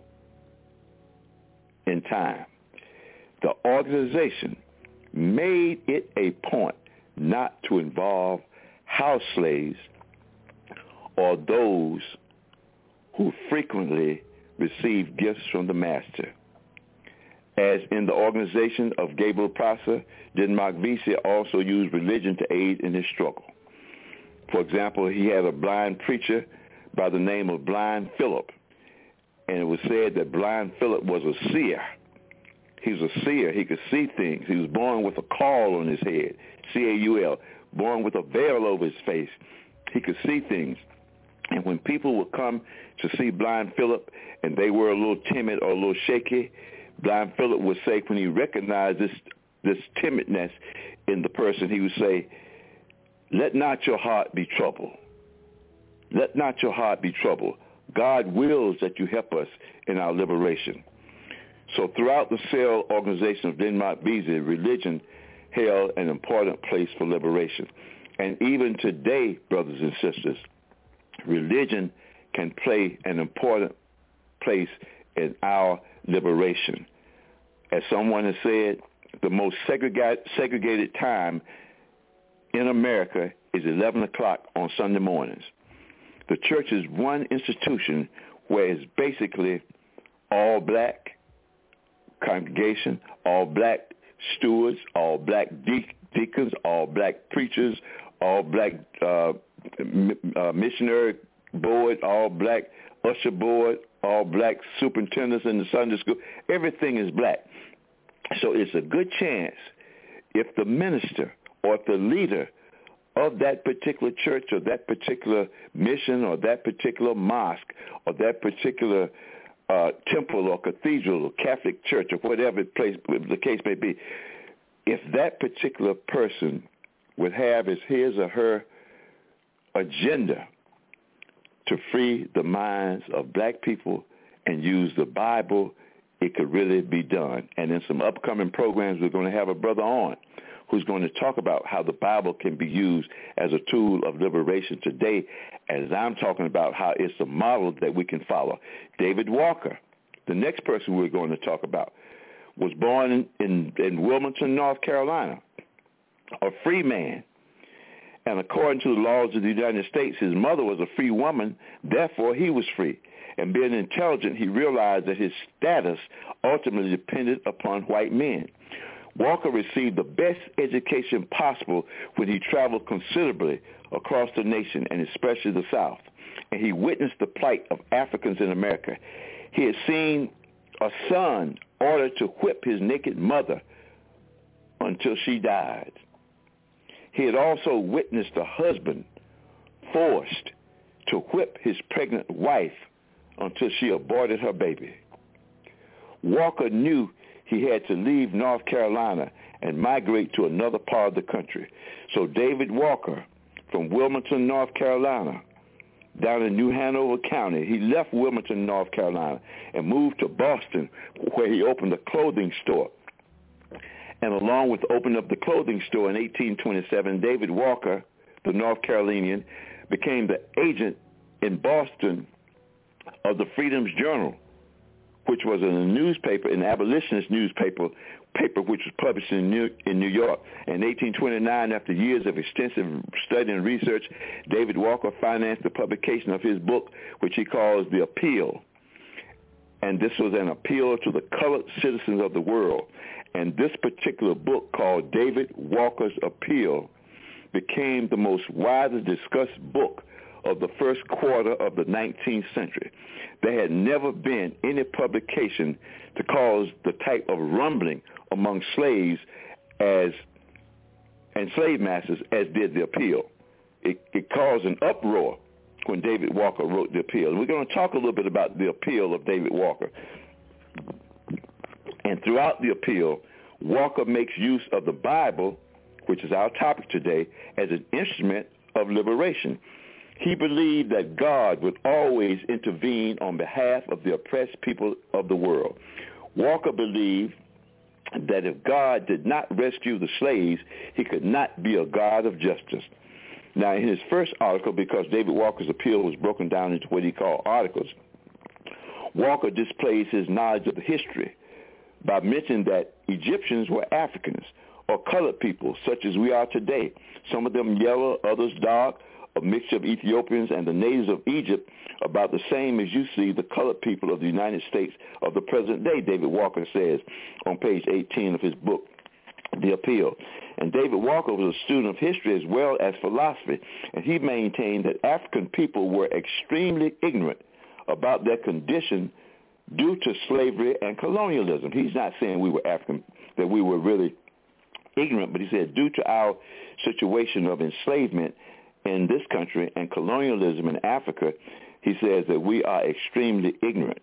in time. The organization made it a point not to involve house slaves or those who frequently receive gifts from the master. As in the organization of Gabriel Prosser, Denmark Vesey also used religion to aid in his struggle. For example, he had a blind preacher by the name of Blind Philip, and it was said that Blind Philip was a seer. He was a seer. He could see things. He was born with a caul on his head, C-A-U-L, born with a veil over his face. He could see things. And when people would come to see Blind Philip and they were a little timid or a little shaky, Blind Philip would say, when he recognized this timidness in the person, he would say, "Let not your heart be troubled. Let not your heart be troubled. God wills that you help us in our liberation." So throughout the cell organization of Denmark Vesey, religion held an important place for liberation. And even today, brothers and sisters, religion can play an important place in our liberation. As someone has said, the most segregated time in America is 11 o'clock on Sunday mornings. The church is one institution where it's basically all black congregation, all black stewards, all black deacons, all black preachers, all black missionary board, all black usher board, all black superintendents in the Sunday school. Everything is black. So it's a good chance if the minister or if the leader of that particular church or that particular mission or that particular mosque or that particular temple or cathedral or Catholic church or whatever the case may be, if that particular person would have as his or her agenda to free the minds of black people and use the Bible, it could really be done. And in some upcoming programs, we're going to have a brother on who's going to talk about how the Bible can be used as a tool of liberation today, as I'm talking about how it's a model that we can follow. David Walker, the next person we're going to talk about, was born in Wilmington, North Carolina, a free man. And according to the laws of the United States, his mother was a free woman, therefore he was free. And being intelligent, he realized that his status ultimately depended upon white men. Walker received the best education possible when he traveled considerably across the nation, and especially the South. And he witnessed the plight of Africans in America. He had seen a son ordered to whip his naked mother until she died. He had also witnessed a husband forced to whip his pregnant wife until she aborted her baby. Walker knew he had to leave North Carolina and migrate to another part of the country. So David Walker, from Wilmington, North Carolina, down in New Hanover County, he left Wilmington, North Carolina, and moved to Boston, where he opened a clothing store. And along with opening up the clothing store in 1827, David Walker, the North Carolinian, became the agent in Boston of the Freedom's Journal, which was a newspaper, an abolitionist newspaper, which was published in New York. In 1829, after years of extensive study and research, David Walker financed the publication of his book, which he calls The Appeal. And this was an appeal to the colored citizens of the world. And this particular book, called David Walker's Appeal, became the most widely discussed book of the first quarter of the 19th century. There had never been any publication to cause the type of rumbling among slaves and slave masters as did The Appeal. It caused an uproar when David Walker wrote The Appeal. And we're going to talk a little bit about The Appeal of David Walker. And throughout The Appeal, Walker makes use of the Bible, which is our topic today, as an instrument of liberation. He believed that God would always intervene on behalf of the oppressed people of the world. Walker believed that if God did not rescue the slaves, he could not be a God of justice. Now, in his first article, because David Walker's appeal was broken down into what he called articles, Walker displays his knowledge of the history by mentioning that Egyptians were Africans or colored people, such as we are today. Some of them yellow, others dark, a mixture of Ethiopians and the natives of Egypt, about the same as you see the colored people of the United States of the present day, David Walker says on page 18 of his book, The Appeal. And David Walker was a student of history as well as philosophy, and he maintained that African people were extremely ignorant about their condition due to slavery and colonialism. He's not saying we were African, that we were really ignorant, but he said due to our situation of enslavement in this country and colonialism in Africa, he says that we are extremely ignorant.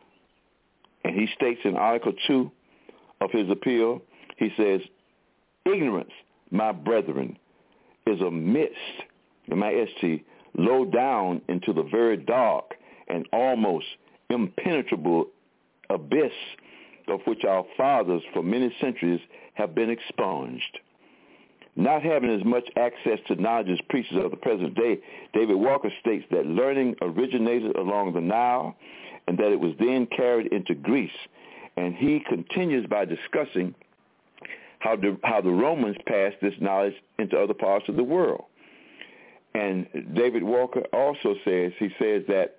And he states in Article 2 of his appeal, he says, ignorance, my brethren, is a mist, M-I-S-T, low down into the very dark and almost impenetrable abyss of which our fathers for many centuries have been expunged. Not having as much access to knowledge as preachers of the present day, David Walker states that learning originated along the Nile and that it was then carried into Greece. And he continues by discussing how the Romans passed this knowledge into other parts of the world. And David Walker also says, he says that,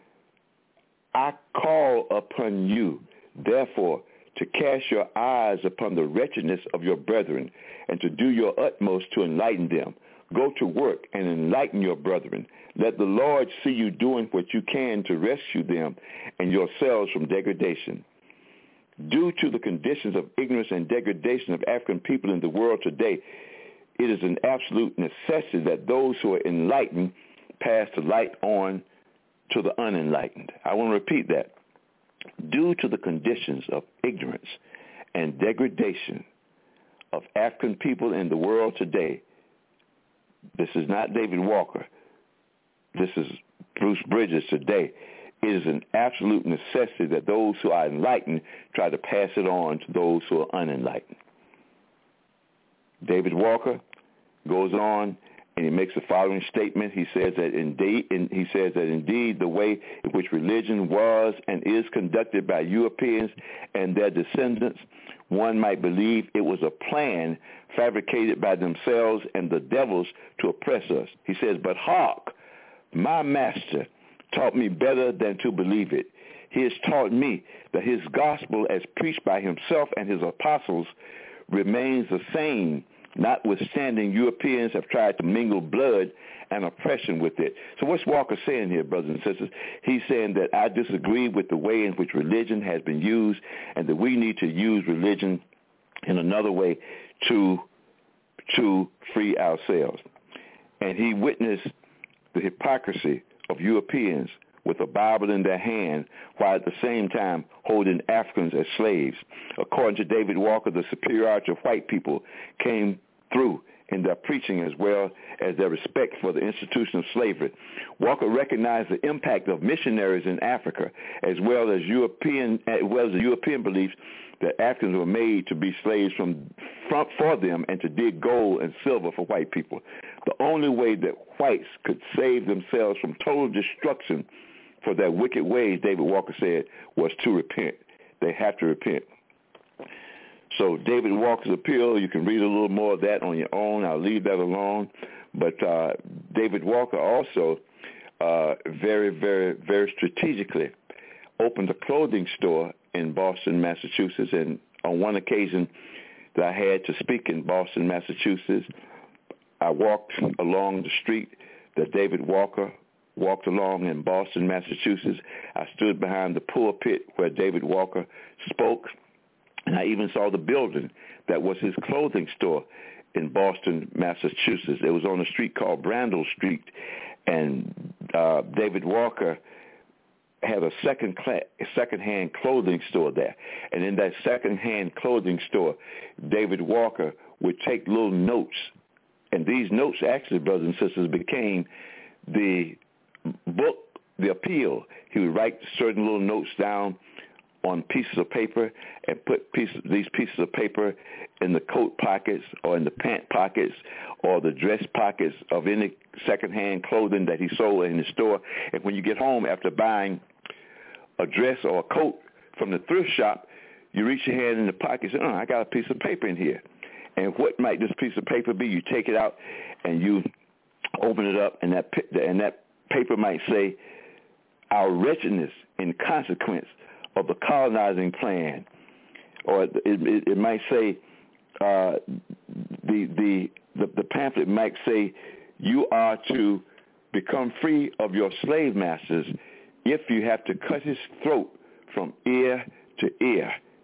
I call upon you, therefore, to cast your eyes upon the wretchedness of your brethren and to do your utmost to enlighten them. Go to work and enlighten your brethren. Let the Lord see you doing what you can to rescue them and yourselves from degradation. Due to the conditions of ignorance and degradation of African people in the world today, it is an absolute necessity that those who are enlightened pass the light on to the unenlightened. I want to repeat that. Due to the conditions of ignorance and degradation of African people in the world today, this is not David Walker, this is Bruce Bridges today, it is an absolute necessity that those who are enlightened try to pass it on to those who are unenlightened. David Walker goes on and he makes the following statement. He says that indeed the way in which religion was and is conducted by Europeans and their descendants, one might believe it was a plan fabricated by themselves and the devils to oppress us. He says, but hark, my master taught me better than to believe it. He has taught me that his gospel as preached by himself and his apostles remains the same, notwithstanding Europeans have tried to mingle blood and oppression with it. So what's Walker saying here, brothers and sisters? He's saying that I disagree with the way in which religion has been used and that we need to use religion in another way to free ourselves. And he witnessed the hypocrisy of Europeans with a Bible in their hand while at the same time holding Africans as slaves. According to David Walker, the superiority of white people came through in their preaching as well as their respect for the institution of slavery. Walker recognized the impact of missionaries in Africa as well as the European beliefs that Africans were made to be slaves for them and to dig gold and silver for white people. The only way that whites could save themselves from total destruction for their wicked ways, David Walker said, was to repent. They have to repent. So David Walker's appeal, you can read a little more of that on your own. I'll leave that alone. But David Walker also very, very, very strategically opened a clothing store in Boston, Massachusetts. And on one occasion that I had to speak in Boston, Massachusetts, I walked along the street that David Walker walked along in Boston, Massachusetts. I stood behind the pulpit where David Walker spoke, and I even saw the building that was his clothing store in Boston, Massachusetts. It was on a street called Brandel Street, and David Walker had a second-hand clothing store there. And in that second-hand clothing store, David Walker would take little notes, and these notes actually, brothers and sisters, became the book, The Appeal. He would write certain little notes down on pieces of paper and put these pieces of paper in the coat pockets or in the pant pockets or the dress pockets of any secondhand clothing that he sold in the store. And when you get home after buying a dress or a coat from the thrift shop, you reach your hand in the pocket and say, I got a piece of paper in here. And what might this piece of paper be? You take it out and you open it up, and that paper might say, our wretchedness in consequence of the colonizing plan. Or it might say, the pamphlet might say, you are to become free of your slave masters if you have to cut his throat from ear to ear.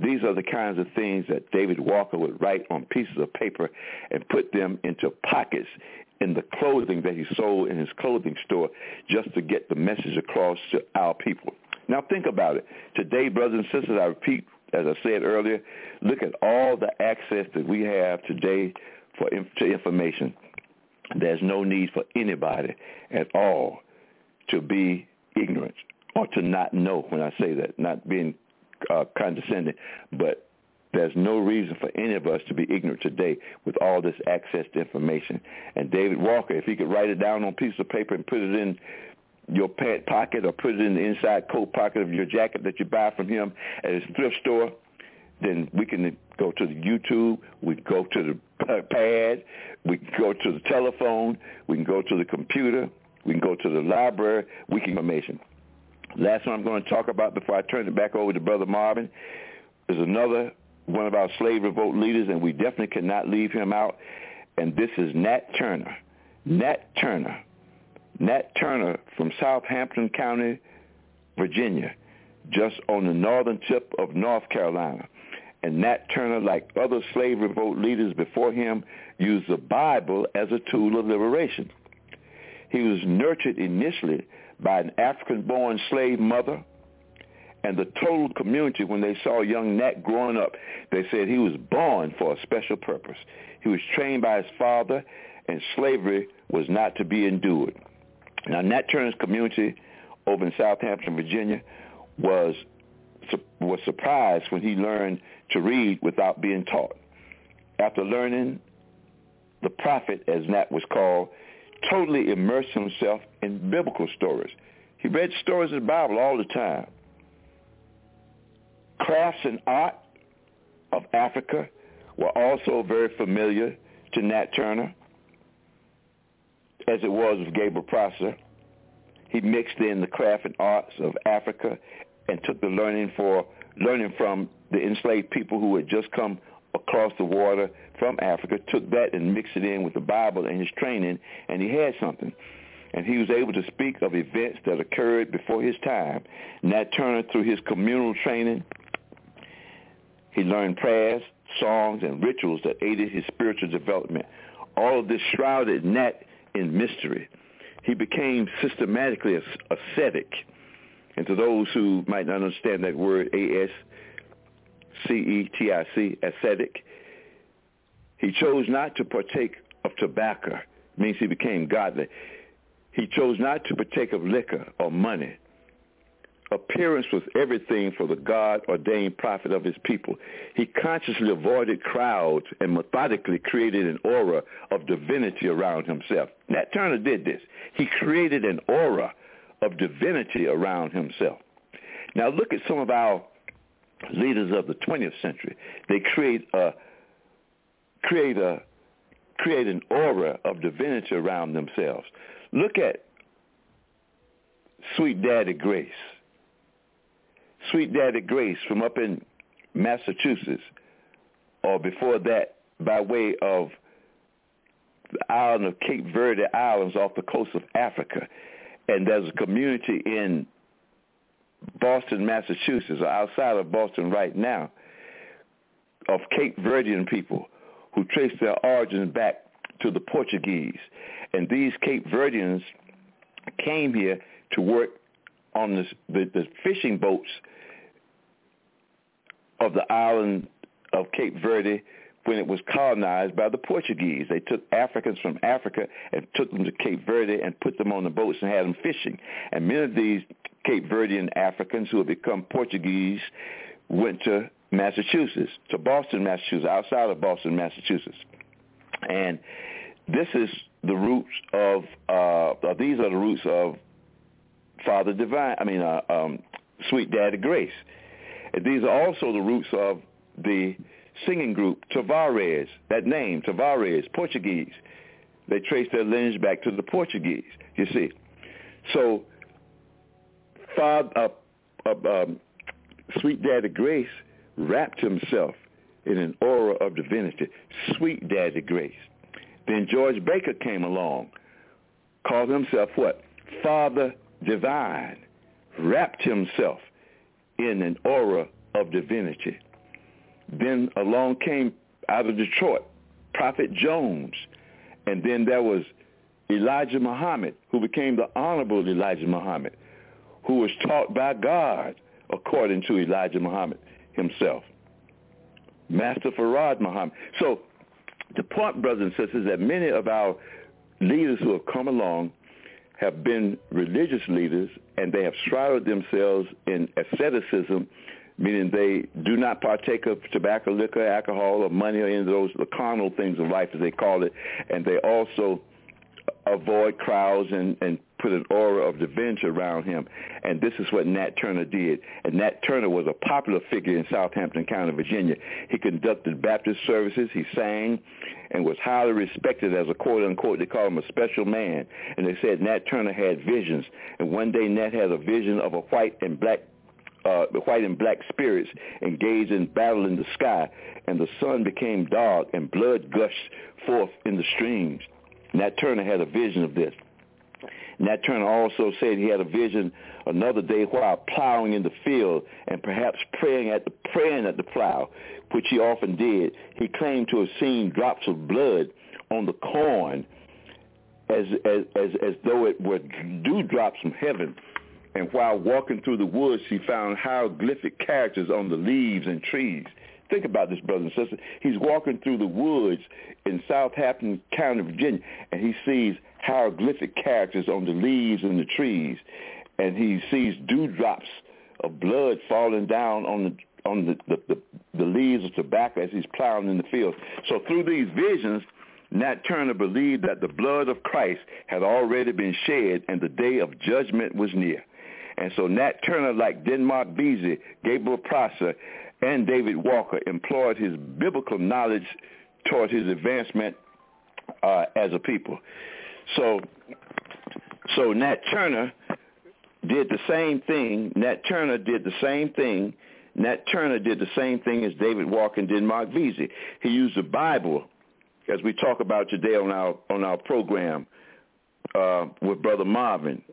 These are the kinds of things that David Walker would write on pieces of paper and put them into pockets in the clothing that he sold in his clothing store just to get the message across to our people. Now think about it. Today, brothers and sisters, I repeat, as I said earlier, look at all the access that we have today to information. There's no need for anybody at all to be ignorant or to not know. When I say that, not being condescending, but there's no reason for any of us to be ignorant today with all this access to information. And David Walker, if he could write it down on a piece of paper and put it in your pant pocket or put it in the inside coat pocket of your jacket that you buy from him at his thrift store, then we can go to the YouTube, we can go to the pad, we can go to the telephone, we can go to the computer, we can go to the library, we can information. Last one I'm going to talk about before I turn it back over to Brother Marvin is another one of our slave revolt leaders, and we definitely cannot leave him out, and this is Nat Turner. Nat Turner from Southampton County, Virginia, just on the northern tip of North Carolina. And Nat Turner, like other slave revolt leaders before him, used the Bible as a tool of liberation. He was nurtured initially by an African-born slave mother, and the total community, when they saw young Nat growing up, they said he was born for a special purpose. He was trained by his father, and slavery was not to be endured. Now, Nat Turner's community over in Southampton, Virginia, was surprised when he learned to read without being taught. After learning, the prophet, as Nat was called, totally immersed himself in biblical stories. He read stories in the Bible all the time. Crafts and art of Africa were also very familiar to Nat Turner, as it was with Gabriel Prosser. He mixed in the craft and arts of Africa and took the learning from the enslaved people who had just come across the water from Africa, took that and mixed it in with the Bible and his training, and he had something. And he was able to speak of events that occurred before his time. Nat Turner, through his communal training, he learned prayers, songs, and rituals that aided his spiritual development. All of this shrouded Nat in mystery. He became systematically ascetic. And to those who might not understand that word, A-S-C-E-T-I-C, ascetic, he chose not to partake of tobacco. It means he became godly. He chose not to partake of liquor or money. Appearance was everything for the God-ordained prophet of his people. He consciously avoided crowds and methodically created an aura of divinity around himself. Nat Turner did this. He created an aura of divinity around himself. Now look at some of our leaders of the 20th century. They create an aura of divinity around themselves. Look at Sweet Daddy Grace. Sweet Daddy Grace from up in Massachusetts, or before that, by way of the island of Cape Verde Islands off the coast of Africa. And there's a community in Boston, Massachusetts, or outside of Boston right now, of Cape Verdean people who trace their origins back to the Portuguese. And these Cape Verdeans came here to work on the fishing boats of the island of Cape Verde when it was colonized by the Portuguese. They took Africans from Africa and took them to Cape Verde and put them on the boats and had them fishing. And many of these Cape Verdean Africans who had become Portuguese went to Massachusetts, to Boston, Massachusetts, outside of Boston, Massachusetts. And this is the roots of, these are the roots of Father Divine, Sweet Daddy Grace. And these are also the roots of the singing group Tavares, that name, Tavares, Portuguese. They trace their lineage back to the Portuguese, you see. So Sweet Daddy Grace wrapped himself in an aura of divinity, Sweet Daddy Grace. Then George Baker came along, called himself what? Father Divine, wrapped himself in an aura of divinity. Then along came out of Detroit, Prophet Jones. And then there was Elijah Muhammad, who became the Honorable Elijah Muhammad, who was taught by God, according to Elijah Muhammad himself. Master Farad Muhammad. So the point, brothers and sisters, that many of our leaders who have come along have been religious leaders, and they have shrouded themselves in asceticism, meaning they do not partake of tobacco, liquor, alcohol, or money, or any of those, the carnal things of life, as they call it, and they also avoid crowds and put an aura of divinity around him. And this is what Nat Turner did. And Nat Turner was a popular figure in Southampton County, Virginia. He conducted Baptist services, he sang, and was highly respected as a quote-unquote, they call him a special man. And they said Nat Turner had visions. And one day Nat had a vision of a white and black spirits engaged in battle in the sky, and the sun became dark and blood gushed forth in the streams. Nat Turner had a vision of this. Nat Turner also said he had a vision another day while plowing in the field and perhaps praying at the plow, which he often did. He claimed to have seen drops of blood on the corn as though it were dewdrops from heaven. And while walking through the woods, he found hieroglyphic characters on the leaves and trees. Think about this, brothers and sisters. He's walking through the woods in Southampton County, Virginia, and he sees hieroglyphic characters on the leaves and the trees, and he sees dewdrops of blood falling down on the leaves of tobacco as he's plowing in the field. So through these visions, Nat Turner believed that the blood of Christ had already been shed and the day of judgment was near. And so Nat Turner, like Denmark Vesey, Gabriel Prosser, and David Walker, employed his biblical knowledge toward his advancement as a people. So Nat Turner did the same thing. Nat Turner did the same thing as David Walker and Denmark Vesey. He used the Bible, as we talk about today on our program with Brother Marvin,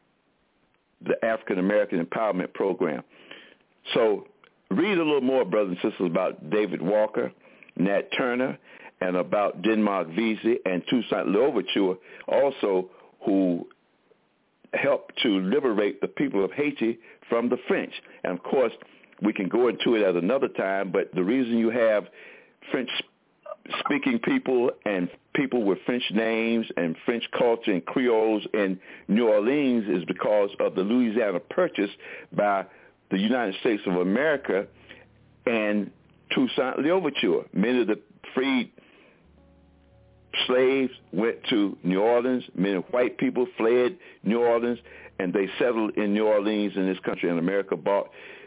the African American Empowerment Program. So read a little more, brothers and sisters, about David Walker, Nat Turner, and about Denmark Vesey and Toussaint Louverture, also, who helped to liberate the people of Haiti from the French. And, of course, we can go into it at another time, but the reason you have French-speaking people and people with French names and French culture and Creoles in New Orleans is because of the Louisiana Purchase by the United States of America and Toussaint Louverture. Many of the freed slaves went to New Orleans. Many white people fled New Orleans, and they settled in New Orleans in this country, and America bought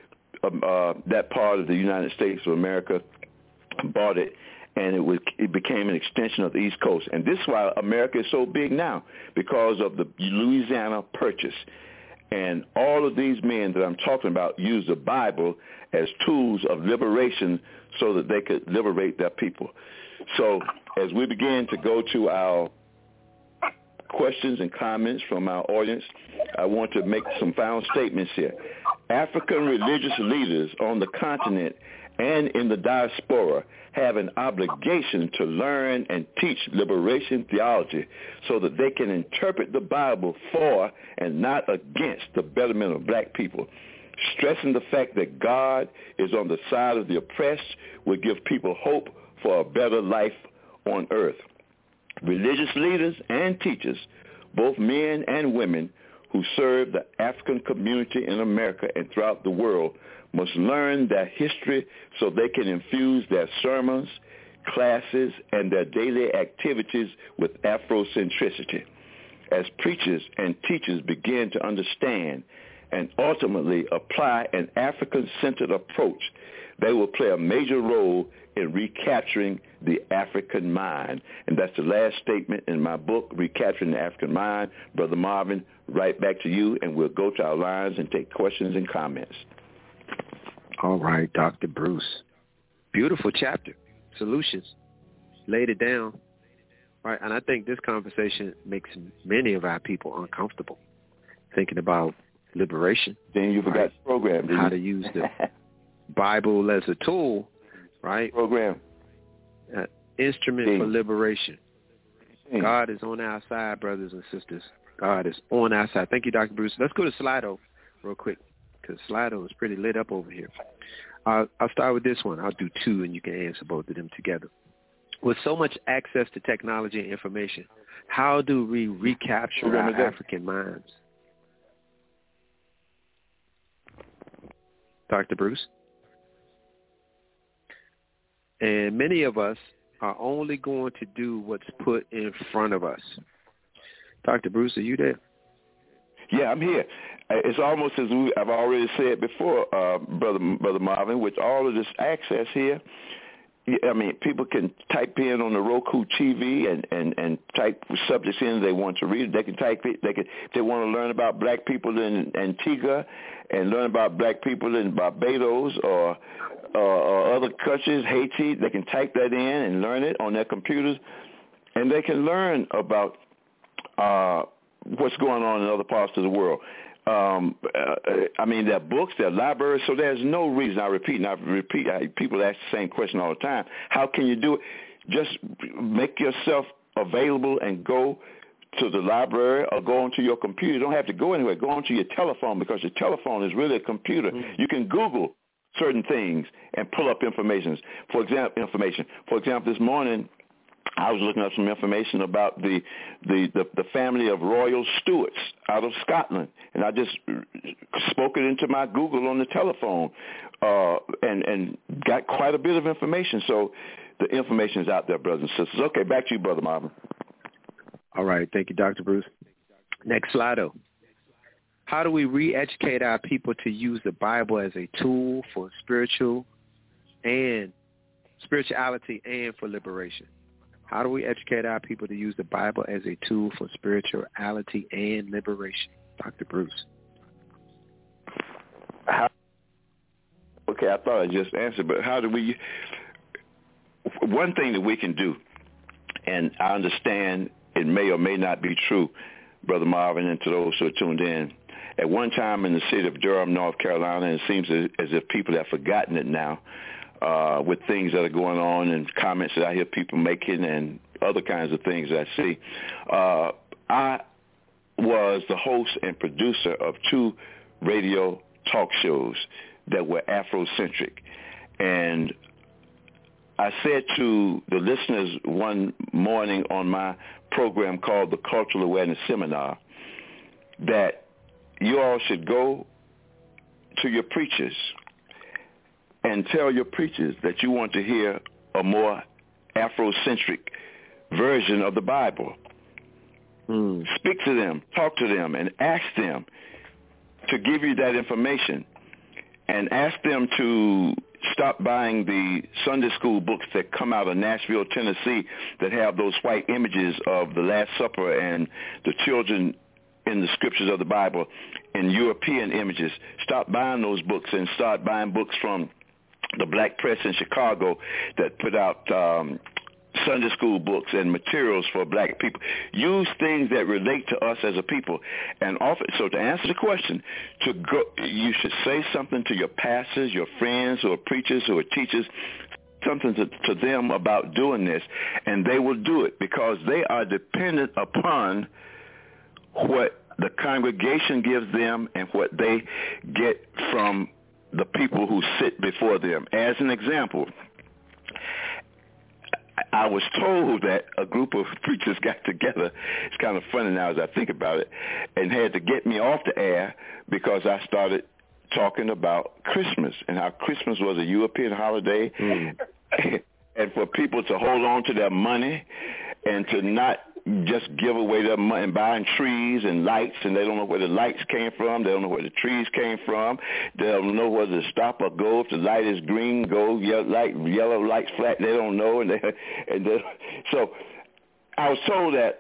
that part of the United States of America, bought it, and it became an extension of the East Coast. And this is why America is so big now, because of the Louisiana Purchase. And all of these men that I'm talking about use the Bible as tools of liberation so that they could liberate their people. So as we begin to go to our questions and comments from our audience, I want to make some final statements here. African religious leaders on the continent and in the diaspora have an obligation to learn and teach liberation theology so that they can interpret the Bible for and not against the betterment of black people. Stressing the fact that God is on the side of the oppressed will give people hope for a better life on earth. Religious leaders and teachers, both men and women, who serve the African community in America and throughout the world must learn their history so they can infuse their sermons, classes, and their daily activities with Afrocentricity. As preachers and teachers begin to understand and ultimately apply an African-centered approach, they will play a major role in recapturing the African mind. And that's the last statement in my book, Recapturing the African Mind. Brother Marvin, right back to you, and we'll go to our lines and take questions and comments. All right, Dr. Bruce. Beautiful chapter. Solutions. Laid it down. Right, and I think this conversation makes many of our people uncomfortable, thinking about liberation. Then you forgot the program, didn't how you? to use the Bible as a tool, right? Program. Instrument for liberation. God is on our side, brothers and sisters. God is on our side. Thank you, Dr. Bruce. Let's go to Slido real quick, because Slido is pretty lit up over here. I'll start with this one. I'll do two, and you can answer both of them together. With so much access to technology and information, how do we recapture our African minds? Dr. Bruce? And many of us are only going to do what's put in front of us. Dr. Bruce, are you there? Yeah, I'm here. It's almost as I've already said before, Brother Marvin, with all of this access here, I mean, people can type in on the Roku TV and type subjects in they want to read. They can type it. If they want to learn about black people in Antigua and learn about black people in Barbados or other countries, Haiti, they can type that in and learn it on their computers, and they can learn about what's going on in other parts of the world. I mean, there are books, there are libraries, so there's no reason. People ask the same question all the time. How can you do it? Just make yourself available and go to the library or go onto your computer. You don't have to go anywhere. Go onto your telephone, because your telephone is really a computer. Mm-hmm. You can Google certain things and pull up information. For example, this morning I was looking up some information about the family of royal Stuarts out of Scotland, and I just spoke it into my Google on the telephone and got quite a bit of information. So the information is out there, brothers and sisters. Okay, back to you, Brother Marvin. All right. Thank you, Dr. Bruce. Next slide. How do we re-educate our people to use the Bible as a tool for spirituality and for liberation? How do we educate our people to use the Bible as a tool for spirituality and liberation? Dr. Bruce. Okay, I thought I just answered, but how do we... One thing that we can do, and I understand it may or may not be true, Brother Marvin, and to those who are tuned in, at one time in the city of Durham, North Carolina, and it seems as if people have forgotten it now, with things that are going on and comments that I hear people making and other kinds of things that I see. I was the host and producer of 2 radio talk shows that were Afrocentric. And I said to the listeners one morning on my program called the Cultural Awareness Seminar that you all should go to your preachers and tell your preachers that you want to hear a more Afrocentric version of the Bible. Speak to them, talk to them, and ask them to give you that information, and ask them to stop buying the Sunday school books that come out of Nashville, Tennessee, that have those white images of the Last Supper and the children in the scriptures of the Bible in European images. Stop buying those books and start buying books from the Black Press in Chicago that put out Sunday school books and materials for black people. Use things that relate to us as a people. And often, so to answer the question, you should say something to your pastors, your friends, or preachers, or teachers, something to them about doing this, and they will do it because they are dependent upon what the congregation gives them and what they get from the people who sit before them. As an example, I was told that a group of preachers got together, it's kind of funny now as I think about it, and had to get me off the air because I started talking about Christmas and how Christmas was a European holiday, and for people to hold on to their money and to not just give away their money and buying trees and lights, and they don't know where the lights came from. They don't know where the trees came from. They don't know whether to stop or go. If the light is green, go. Yellow light's flat. They don't know. So I was told that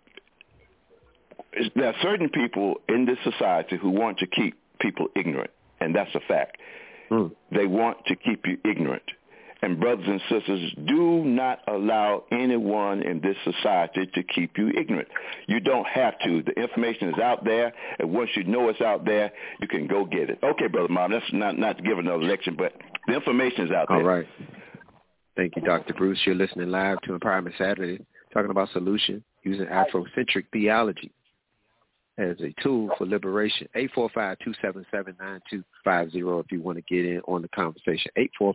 there are certain people in this society who want to keep people ignorant, and that's a fact. They want to keep you ignorant. And brothers and sisters, do not allow anyone in this society to keep you ignorant. You don't have to. The information is out there, and once you know it's out there, you can go get it. Okay, Brother Marvin, that's not to give another lecture, but the information is out there. All right. Thank you, Dr. Bruce. You're listening live to Empowerment Saturday, talking about solution using Afrocentric theology as a tool for liberation. 845-277-9250 if you want to get in on the conversation.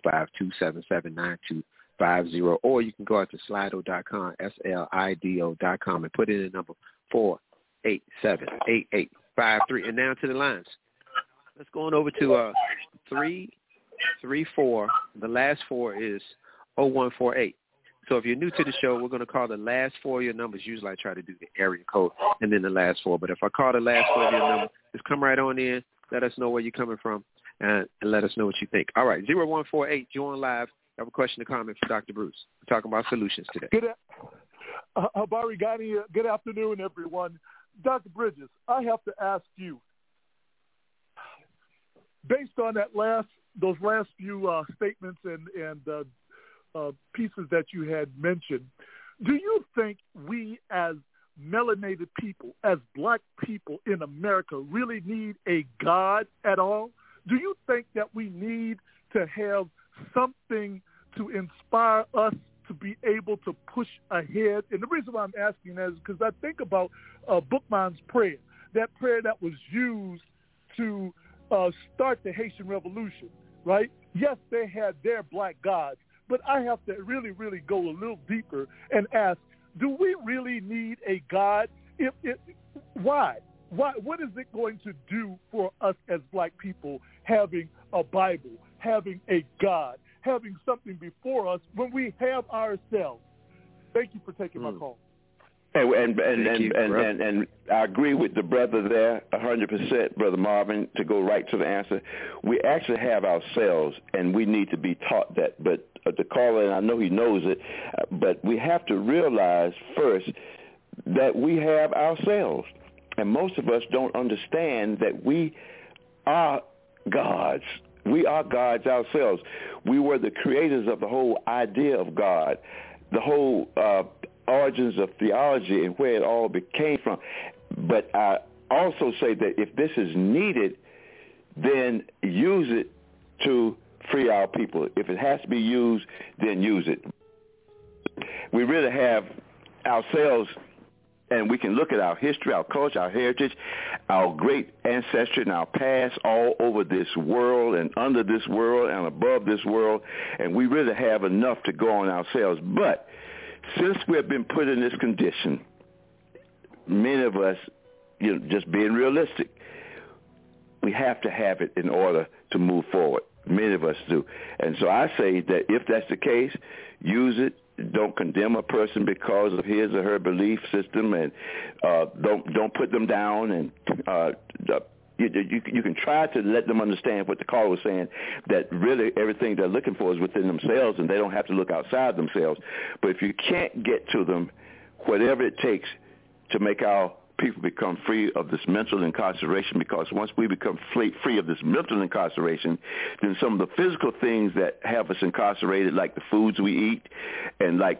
845-277-9250. Or you can go out to slido.com, SLIDO.com, and put in the number 487-8853. And now to the lines. Let's go on over to 334. The last 4 is 0148. So if you're new to the show, we're going to call the last 4 of your numbers. Usually I try to do the area code and then the last 4. But if I call the last 4 of your number, just come right on in. Let us know where you're coming from and let us know what you think. All right, 0148, join live. I have a question or comment for Dr. Bruce. We're talking about solutions today. Habari Gani, good afternoon, everyone. Dr. Bridges, I have to ask you, based on those last few statements and pieces that you had mentioned, do you think we as melanated people, as black people in America, really need a God at all? Do you think that we need to have something to inspire us to be able to push ahead? And the reason why I'm asking that is because I think about Bookman's prayer, that prayer that was used to start the Haitian Revolution, right? Yes, they had their black gods, but I have to really, really go a little deeper and ask, do we really need a God? Why? What is it going to do for us as black people having a Bible, having a God, having something before us when we have ourselves? Thank you for taking my call. And I agree with the brother there 100%, Brother Marvin, to go right to the answer. We actually have ourselves, and we need to be taught that. But the caller, and I know he knows it, but we have to realize first that we have ourselves. And most of us don't understand that we are gods. We are gods ourselves. We were the creators of the whole idea of God, the whole origins of theology and where it all came from. But I also say that if this is needed, then use it to free our people. If it has to be used, then use it. We really have ourselves, and we can look at our history, our culture, our heritage, our great ancestry and our past all over this world and under this world and above this world, and we really have enough to go on ourselves. But since we've been put in this condition, many of us, just being realistic, we have to have it in order to move forward. Many of us do. And so I say that if that's the case, use it. Don't condemn a person because of his or her belief system, and don't put them down. And you can try to let them understand what the caller was saying, that really everything they're looking for is within themselves, and they don't have to look outside themselves. But if you can't get to them, whatever it takes to make our people become free of this mental incarceration, because once we become free of this mental incarceration, then some of the physical things that have us incarcerated, like the foods we eat and like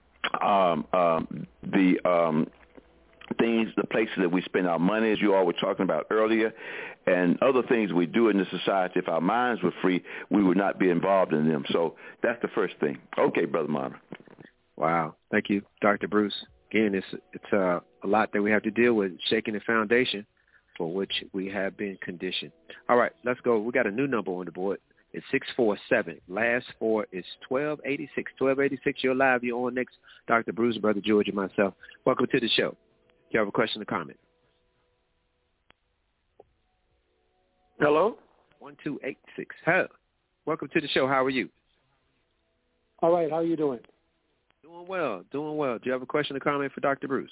the places that we spend our money, as you all were talking about earlier, and other things we do in this society, if our minds were free, we would not be involved in them. So that's the first thing. Okay, Brother Marvin. Wow. Thank you, Dr. Bruce. Again, it's a lot that we have to deal with, shaking the foundation for which we have been conditioned. All right, let's go. We got a new number on the board. It's 647. Last 4 is 1286. 1286, you're live. You're on next. Dr. Bruce, Brother George, and myself. Welcome to the show. Do you have a question or comment? Hello? 1286. Hello. Welcome to the show. How are you? All right. How are you doing? Doing well. Doing well. Do you have a question or comment for Dr. Bruce?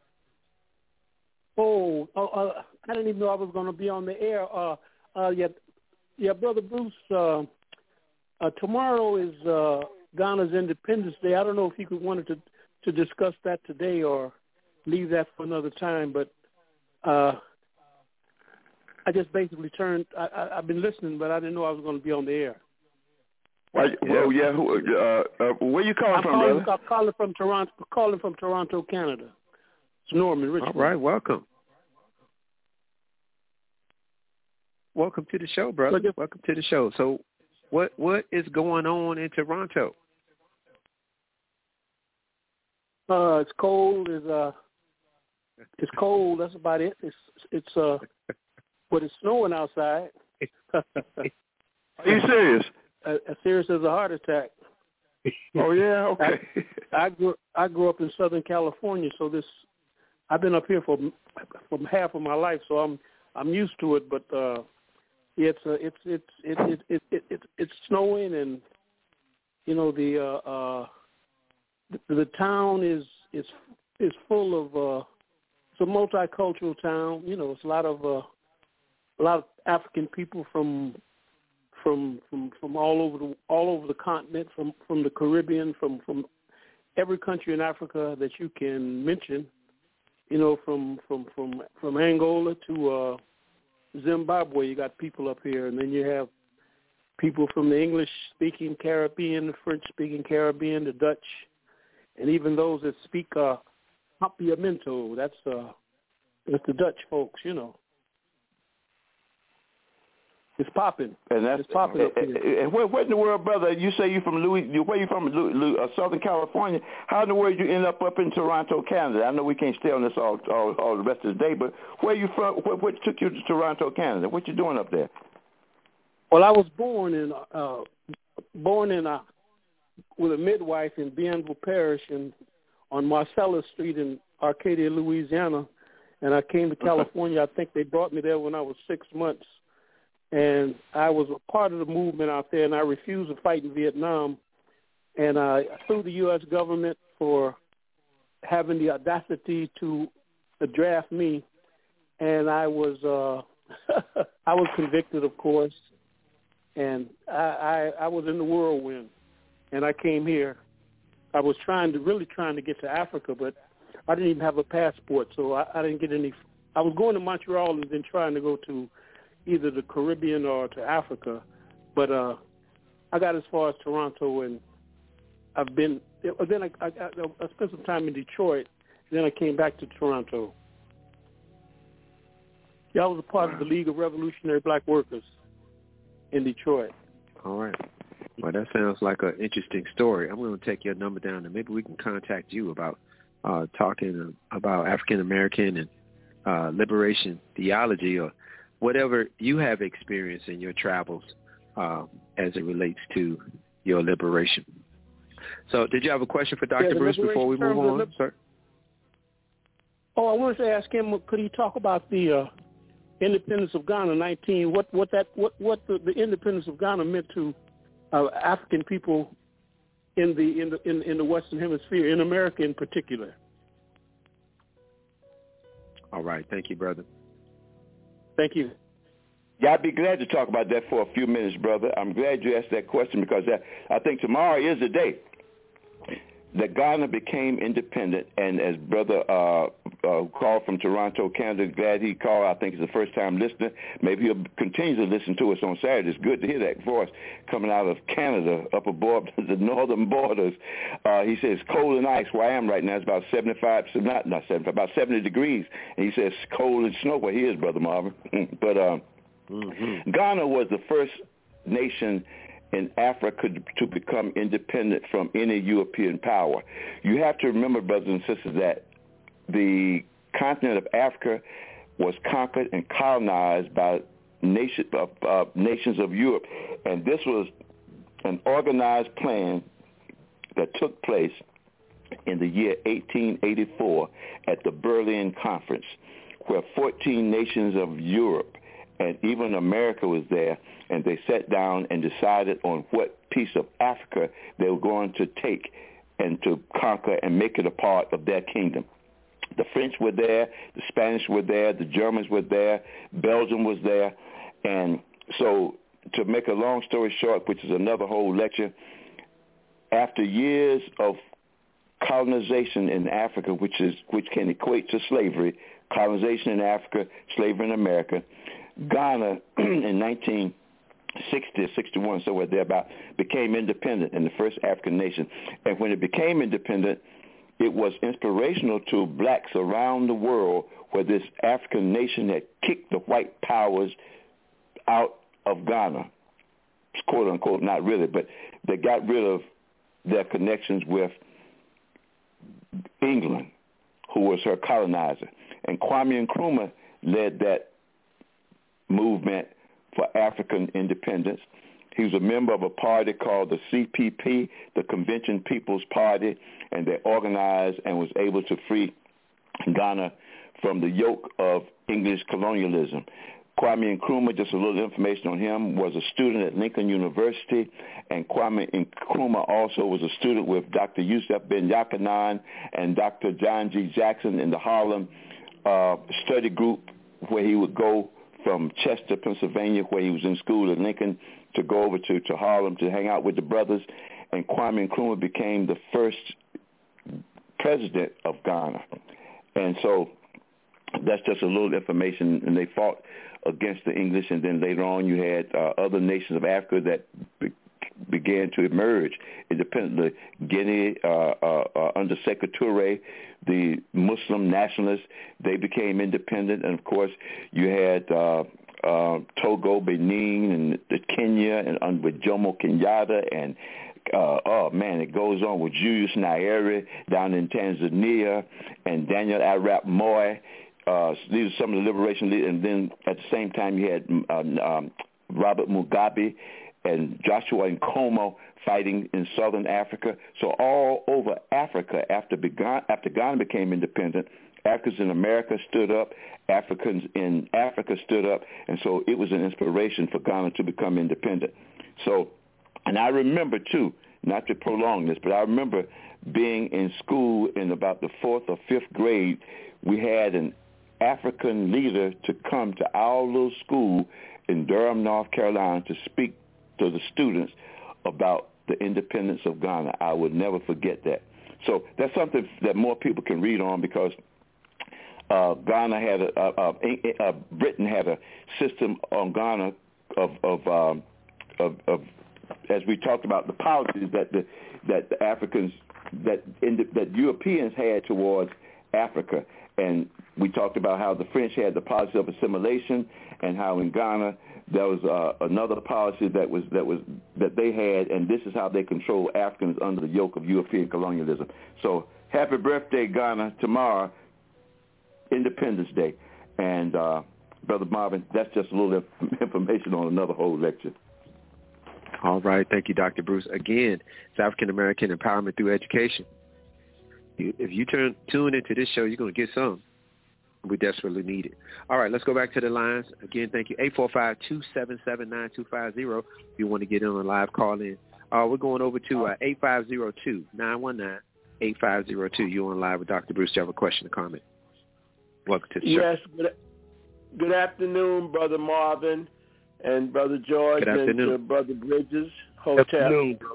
I didn't even know I was going to be on the air. Yeah, Brother Bruce, tomorrow is Ghana's Independence Day. I don't know if you wanted to discuss that today or leave that for another time, but I just basically I've been listening, but I didn't know I was going to be on the air. Well, yeah. Where you calling from, brother? I'm calling from Toronto, Canada. It's Norman Richmond. All right, welcome. Welcome to the show, brother. Welcome to the show. So what is going on in Toronto? It's cold. It's cold. That's about it. But it's snowing outside. Are you serious? As serious as a heart attack. Oh yeah, okay. I grew up in Southern California, so I've been up here for half of my life, so I'm used to it. But it's snowing, and you know the town is full of it's a multicultural town. You know, it's a lot of African people from all over the continent, from the Caribbean, from every country in Africa that you can mention. You know, from Angola to Zimbabwe, you got people up here, and then you have people from the English-speaking Caribbean, the French-speaking Caribbean, the Dutch, and even those that speak Papiamento. That's the Dutch folks, you know. It's popping. And that's it's popping up here. And where in the world, brother? You say you're from where you from? Southern California. How in the world you end up in Toronto, Canada? I know we can't stay on this all the rest of the day, but where you from? What took you to Toronto, Canada? What you doing up there? Well, I was born with a midwife in Bienville Parish on Marcellus Street in Arcadia, Louisiana, and I came to California. I think they brought me there when I was 6 months. And I was a part of the movement out there, and I refused to fight in Vietnam. And I sued the U.S. government for having the audacity to draft me. And I was I was convicted, of course. And I was in the whirlwind. And I came here. I was really trying to get to Africa, but I didn't even have a passport, so I didn't get any. I was going to Montreal and then trying to go to either the Caribbean or to Africa, but I got as far as Toronto, and I've been. Then I spent some time in Detroit, and then I came back to Toronto. Yeah, I was a part of the League of Revolutionary Black Workers in Detroit. All right. Well, that sounds like an interesting story. I'm going to take your number down, and maybe we can contact you about talking about African American and liberation theology, or whatever you have experienced in your travels as it relates to your liberation. So did you have a question for Dr. Bruce before we move on, sir? Oh, I wanted to ask him, could he talk about the independence of Ghana, what the independence of Ghana meant to African people in the Western Hemisphere, in America in particular? All right. Thank you, brother. Thank you. Yeah, I'd be glad to talk about that for a few minutes, brother. I'm glad you asked that question because I think tomorrow is the day that Ghana became independent. And as brother called from Toronto, Canada, glad he called. I think he's the first time listener. Maybe he'll continue to listen to us on Saturday. It's good to hear that voice coming out of Canada up above the northern borders. He says cold and ice where I am right now. It's about 75, not 75, about 70 degrees. And he says cold and snow where he is, Brother Marvin. But Ghana was the first nation in Africa to become independent from any European power. You have to remember, brothers and sisters, that the continent of Africa was conquered and colonized by nations of Europe. And this was an organized plan that took place in the year 1884 at the Berlin Conference, where 14 nations of Europe and even America was there, and they sat down and decided on what piece of Africa they were going to take and to conquer and make it a part of their kingdom. The French were there, the Spanish were there, the Germans were there, Belgium was there. And so to make a long story short, which is another whole lecture, after years of colonization in Africa, which can equate to slavery, colonization in Africa, slavery in America, Ghana in 1960 or 61, somewhere thereabout, became independent and the first African nation. And when it became independent, it was inspirational to blacks around the world where this African nation had kicked the white powers out of Ghana. Quote unquote, not really, but they got rid of their connections with England, who was her colonizer. And Kwame Nkrumah led that movement for African independence. He was a member of a party called the CPP, the Convention People's Party, and they organized and was able to free Ghana from the yoke of English colonialism. Kwame Nkrumah, just a little information on him, was a student at Lincoln University, and Kwame Nkrumah also was a student with Dr. Yusuf Ben Yakanan and Dr. John G. Jackson in the Harlem study group, where he would go from Chester, Pennsylvania, where he was in school at Lincoln, to go over to Harlem to hang out with the brothers. And Kwame Nkrumah became the first president of Ghana. And so that's just a little information. And they fought against the English, and then later on you had other nations of Africa that began to emerge independently. Guinea, under Sekou Touré, the Muslim nationalists, they became independent. And, of course, you had Togo, Benin, and Kenya, and with Jomo Kenyatta, and it goes on with Julius Nyerere down in Tanzania, and Daniel Arap Moi. These are some of the liberation leaders. And then at the same time you had Robert Mugabe and Joshua Nkomo fighting in southern Africa. So all over Africa, after Ghana became independent, Africans in America stood up, Africans in Africa stood up, and so it was an inspiration for Ghana to become independent. So, and I remember too, not to prolong this, but I remember being in school in about the 4th or 5th grade, we had an African leader to come to our little school in Durham, North Carolina, to speak to the students about the independence of Ghana. I will never forget that. So that's something that more people can read on, because Ghana had Britain had a system on Ghana of as we talked about, the policies that the Africans that Europeans had towards Africa. And we talked about how the French had the policy of assimilation, and how in Ghana there was another policy that they had, and this is how they control Africans under the yoke of European colonialism. So happy birthday, Ghana, tomorrow, Independence Day. And Brother Marvin, that's just a little information on another whole lecture. All right. Thank you, Dr. Bruce. Again, it's African American Empowerment Through Education. If you tune into this show, you're going to get some. We desperately need it. All right, let's go back to the lines. Again, thank you. 845-277-9250 if you want to get in on a live call in. We're going over to 8502-919-8502. You're on live with Dr. Bruce. Do you have a question or comment? Welcome to the show. Yes. Good afternoon, Brother Marvin and Brother George and Brother Bridges. Hotel. Good afternoon, bro.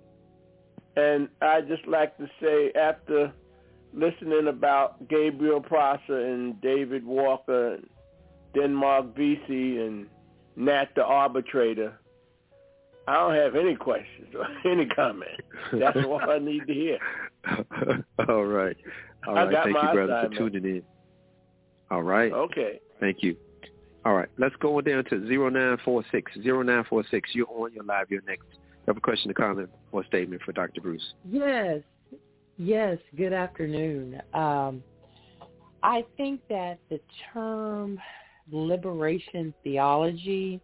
And I'd just like to say, after listening about Gabriel Prosser and David Walker, Denmark Vesey, and Nat the Arbitrator, I don't have any questions or any comment. That's all I need to hear. All right. Thank you, brother, for tuning in. All right. Okay. Thank you. All right. Let's go down to 0946. 0946. You're on. You're live. You're next. You have a question, a comment, or statement for Dr. Bruce? Yes. Good afternoon. I think that the term liberation theology,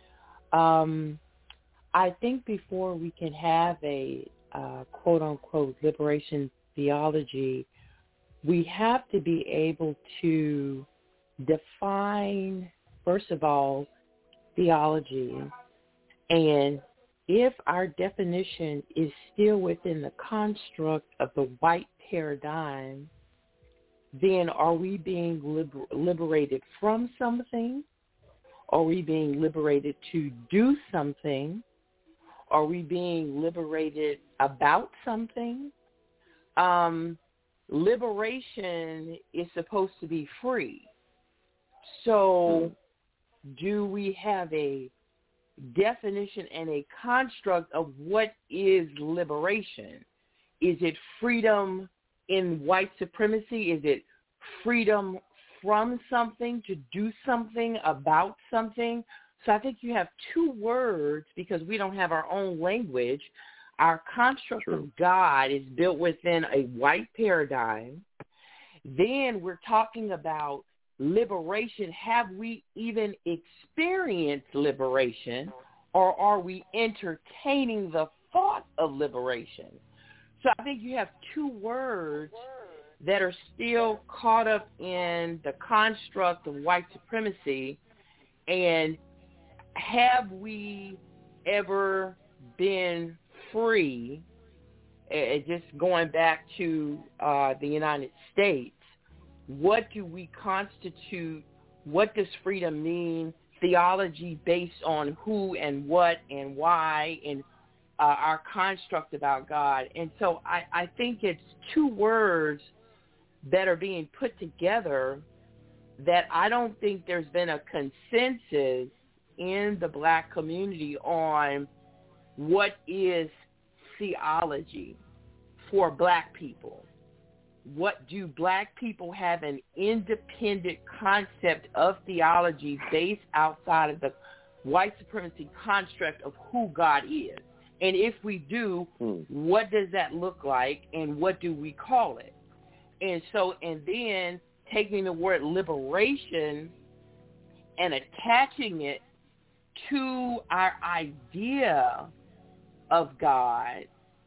I think before we can have a quote-unquote liberation theology, we have to be able to define, first of all, theology. And if our definition is still within the construct of the white paradigm, then are we being liberated from something? Are we being liberated to do something? Are we being liberated about something? Liberation is supposed to be free. So do we have a definition and a construct of what is liberation? Is it freedom in white supremacy? Is it freedom from something to do something about something? So I think you have two words, because we don't have our own language. Our construct of God is built within a white paradigm. Then we're talking about liberation. Have we even experienced liberation, or are we entertaining the thought of liberation? So I think you have two words that are still caught up in the construct of white supremacy. And have we ever been free, just going back to the United States, what do we constitute, what does freedom mean, theology based on who and what and why, and our construct about God. And so I think it's two words that are being put together that I don't think there's been a consensus in the black community on what is theology for black people. What do black people have an independent concept of theology based outside of the white supremacy construct of who God is? And if we do, what does that look like, and what do we call it? And so, and then taking the word liberation and attaching it to our idea of God,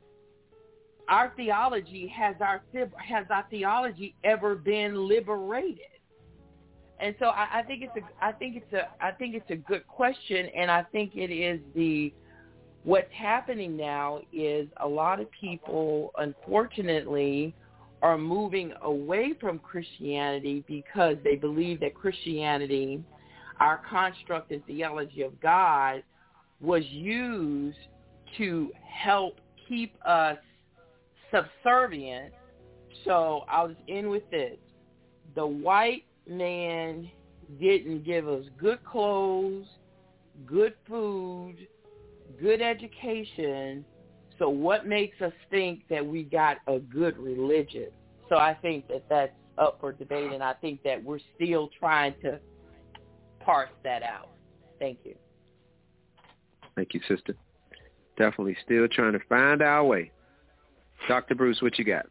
our theology, has our theology ever been liberated? And so I think it's a good question, and I think it is what's happening now is a lot of people, unfortunately, are moving away from Christianity because they believe that Christianity, our construct and theology of God, was used to help keep us subservient. So I'll just end with this. The white man didn't give us good clothes, good food, good education. So what makes us think that we got a good religion? So I think that that's up for debate, and I think that we're still trying to parse that out. Thank you. Thank you, sister. Definitely still trying to find our way. Dr. Bruce, what you got?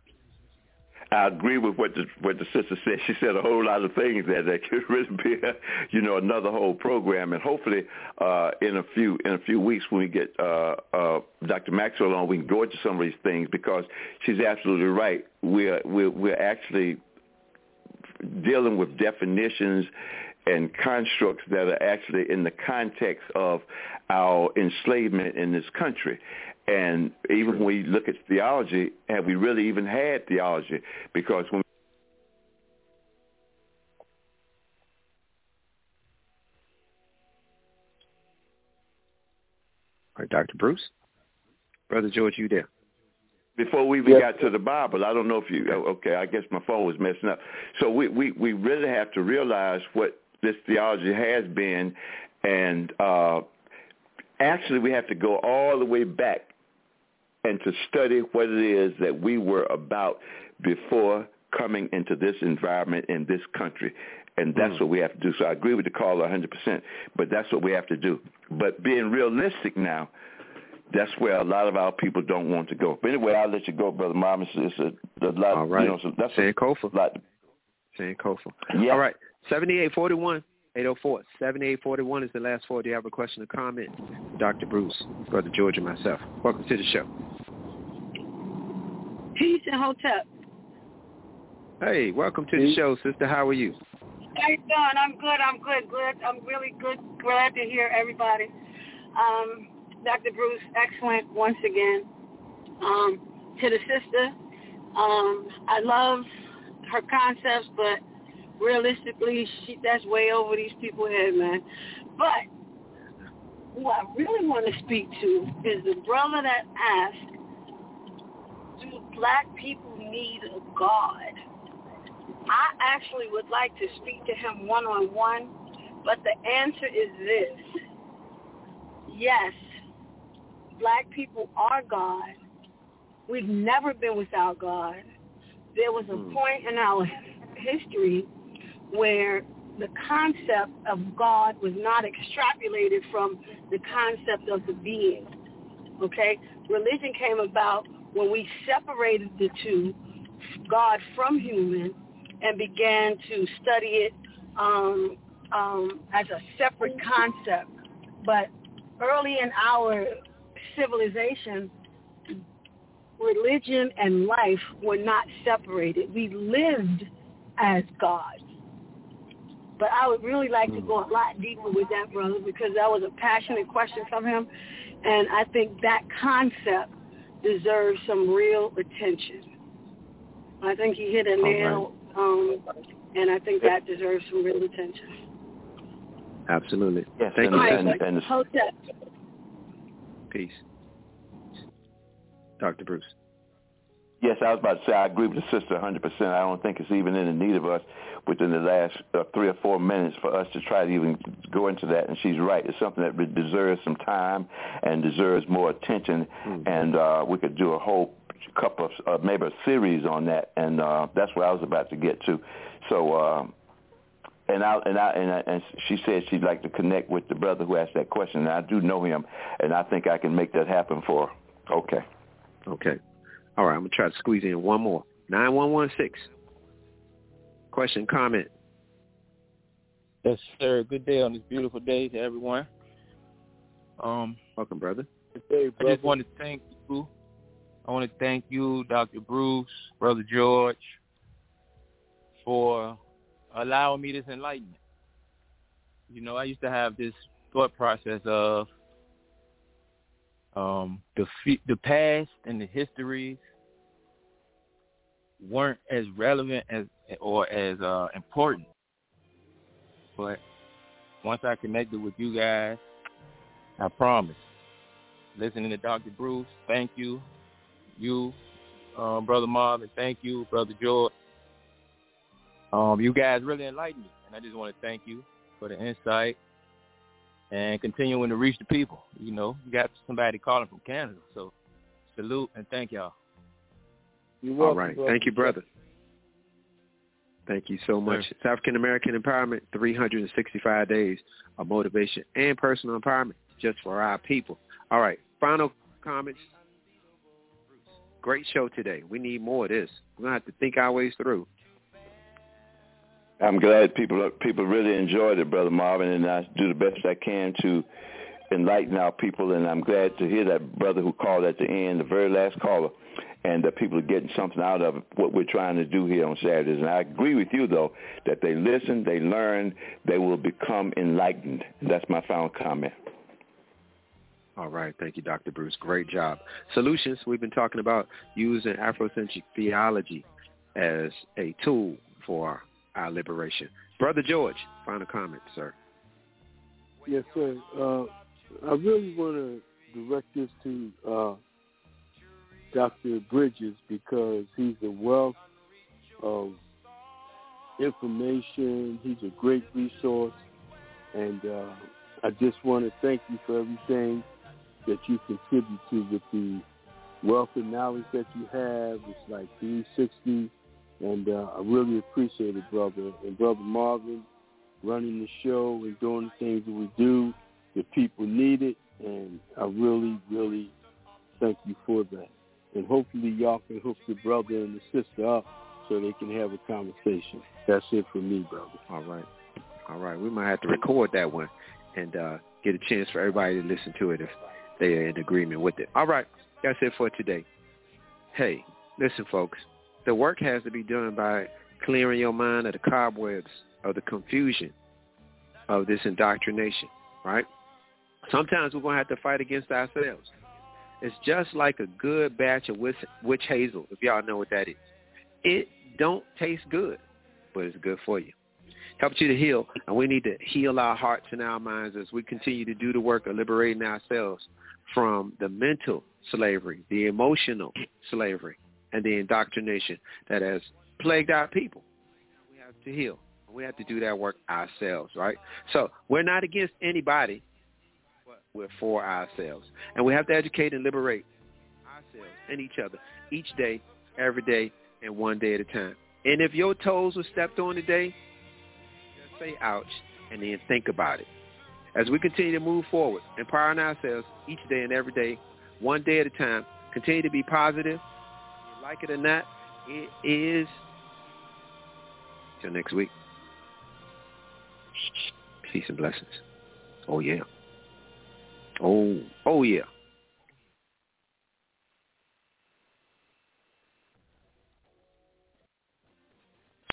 I agree with what the sister said. She said a whole lot of things that could really be, another whole program. And hopefully, in a few weeks when we get Dr. Maxwell on, we can go into some of these things, because she's absolutely right. We're actually dealing with definitions and constructs that are actually in the context of our enslavement in this country. And even when we look at theology, have we really even had theology? Because when All right, Dr. Bruce. Brother George, you there? Before we even got to the Bible, I don't know if you, okay, I guess my phone was messing up. So we really have to realize what this theology has been, and actually we have to go all the way back and to study what it is that we were about before coming into this environment in this country. And that's what we have to do. So I agree with the caller 100%, but that's what we have to do. But being realistic now, that's where a lot of our people don't want to go. But anyway, I'll let you go, Brother Mom. It's a lot. All right. So that's Sankofa. Sankofa. Yeah. All right. 7841. 804. 7841 is the last four. Do you have a question or comment? Dr. Bruce, Brother George, and myself. Welcome to the show. Peace and Hotep. Hey, welcome to the show, sister. How are you? How you doing? I'm good. I'm really good. Glad to hear everybody. Dr. Bruce, excellent once again. To the sister, I love her concepts, but realistically, that's way over these people's head, man. But who I really want to speak to is the brother that asked, do black people need a God? I actually would like to speak to him one-on-one, but the answer is this. Yes, black people are God. We've never been without God. There was a point in our history where the concept of God was not extrapolated from the concept of the being. okay? Religion came about when we separated the two, God from human, and began to study it as a separate concept. But early in our civilization, religion and life were not separated. We lived as God. But I would really like to go a lot deeper with that, brother, because that was a passionate question from him. And I think that concept deserves some real attention. I think he hit a nail, and I think that deserves some real attention. Absolutely. Yes, Thank you. and Peace. Dr. Bruce. Yes, I was about to say I agree with the sister 100%. I don't think it's even in the need of us within the last 3 or 4 minutes for us to try to even go into that. And she's right. It's something that deserves some time and deserves more attention. And we could do a whole couple of maybe a series on that. And that's what I was about to get to. So, and she said she'd like to connect with the brother who asked that question. And I do know him, and I think I can make that happen for her. Okay. Okay. All right, I'm going to try to squeeze in one more. 9116. Question, comment. Yes, sir. Good day on this beautiful day to everyone. Welcome, brother. Good day, brother. I just want to thank you. I want to thank you, Dr. Bruce, Brother George, for allowing me this enlightenment. You know, I used to have this thought process of the past and the histories weren't as relevant as important. But once I connected with you guys, I promise. Listening to Dr. Bruce, thank you. You, Brother Marvin, thank you, Brother George. You guys really enlightened me, and I just want to thank you for the insight and continuing to reach the people. You know, you got somebody calling from Canada, so salute and thank y'all. You're welcome, all right. brother. Thank you, brother. Thank you so much. It's African American Empowerment, 365 days of motivation and personal empowerment just for our people. All right. Final comments. Great show today. We need more of this. We're going to have to think our ways through. I'm glad people really enjoyed it, Brother Marvin, and I do the best I can to enlighten our people, and I'm glad to hear that brother who called at the end, the very last caller, and that people are getting something out of what we're trying to do here on Saturdays. And I agree with you, though, that they listen, they learn, they will become enlightened. That's my final comment. All right. Thank you, Dr. Bruce. Great job. Solutions. We've been talking about using Afrocentric theology as a tool for our liberation. Brother George, final comment, sir. Yes, sir. I really want to direct this to Dr. Bridges because he's a wealth of information. He's a great resource. And I just want to thank you for everything that you contribute to with the wealth of knowledge that you have. It's like 360. And I really appreciate it, brother. And Brother Marvin, running the show and doing the things that we do, the people need it. And I really, really thank you for that. And hopefully y'all can hook the brother and the sister up so they can have a conversation. That's it for me, brother. All right. All right. We might have to record that one and get a chance for everybody to listen to it if they are in agreement with it. All right. That's it for today. Hey, listen, folks. The work has to be done by clearing your mind of the cobwebs of the confusion of this indoctrination, right? Sometimes we're going to have to fight against ourselves. It's just like a good batch of witch hazel, if y'all know what that is. It don't taste good, but it's good for you. Helps you to heal, and we need to heal our hearts and our minds as we continue to do the work of liberating ourselves from the mental slavery, the emotional slavery, and the indoctrination that has plagued our people. We have to heal. We have to do that work ourselves, right? So we're not against anybody, but we're for ourselves. And we have to educate and liberate ourselves and each other each day, every day, and one day at a time. And if your toes were stepped on today, just say ouch and then think about it. As we continue to move forward, empowering ourselves each day and every day one day at a time. Continue to be positive. You like it or not, it is. Till next week. Peace and blessings. Oh, yeah. Oh, yeah.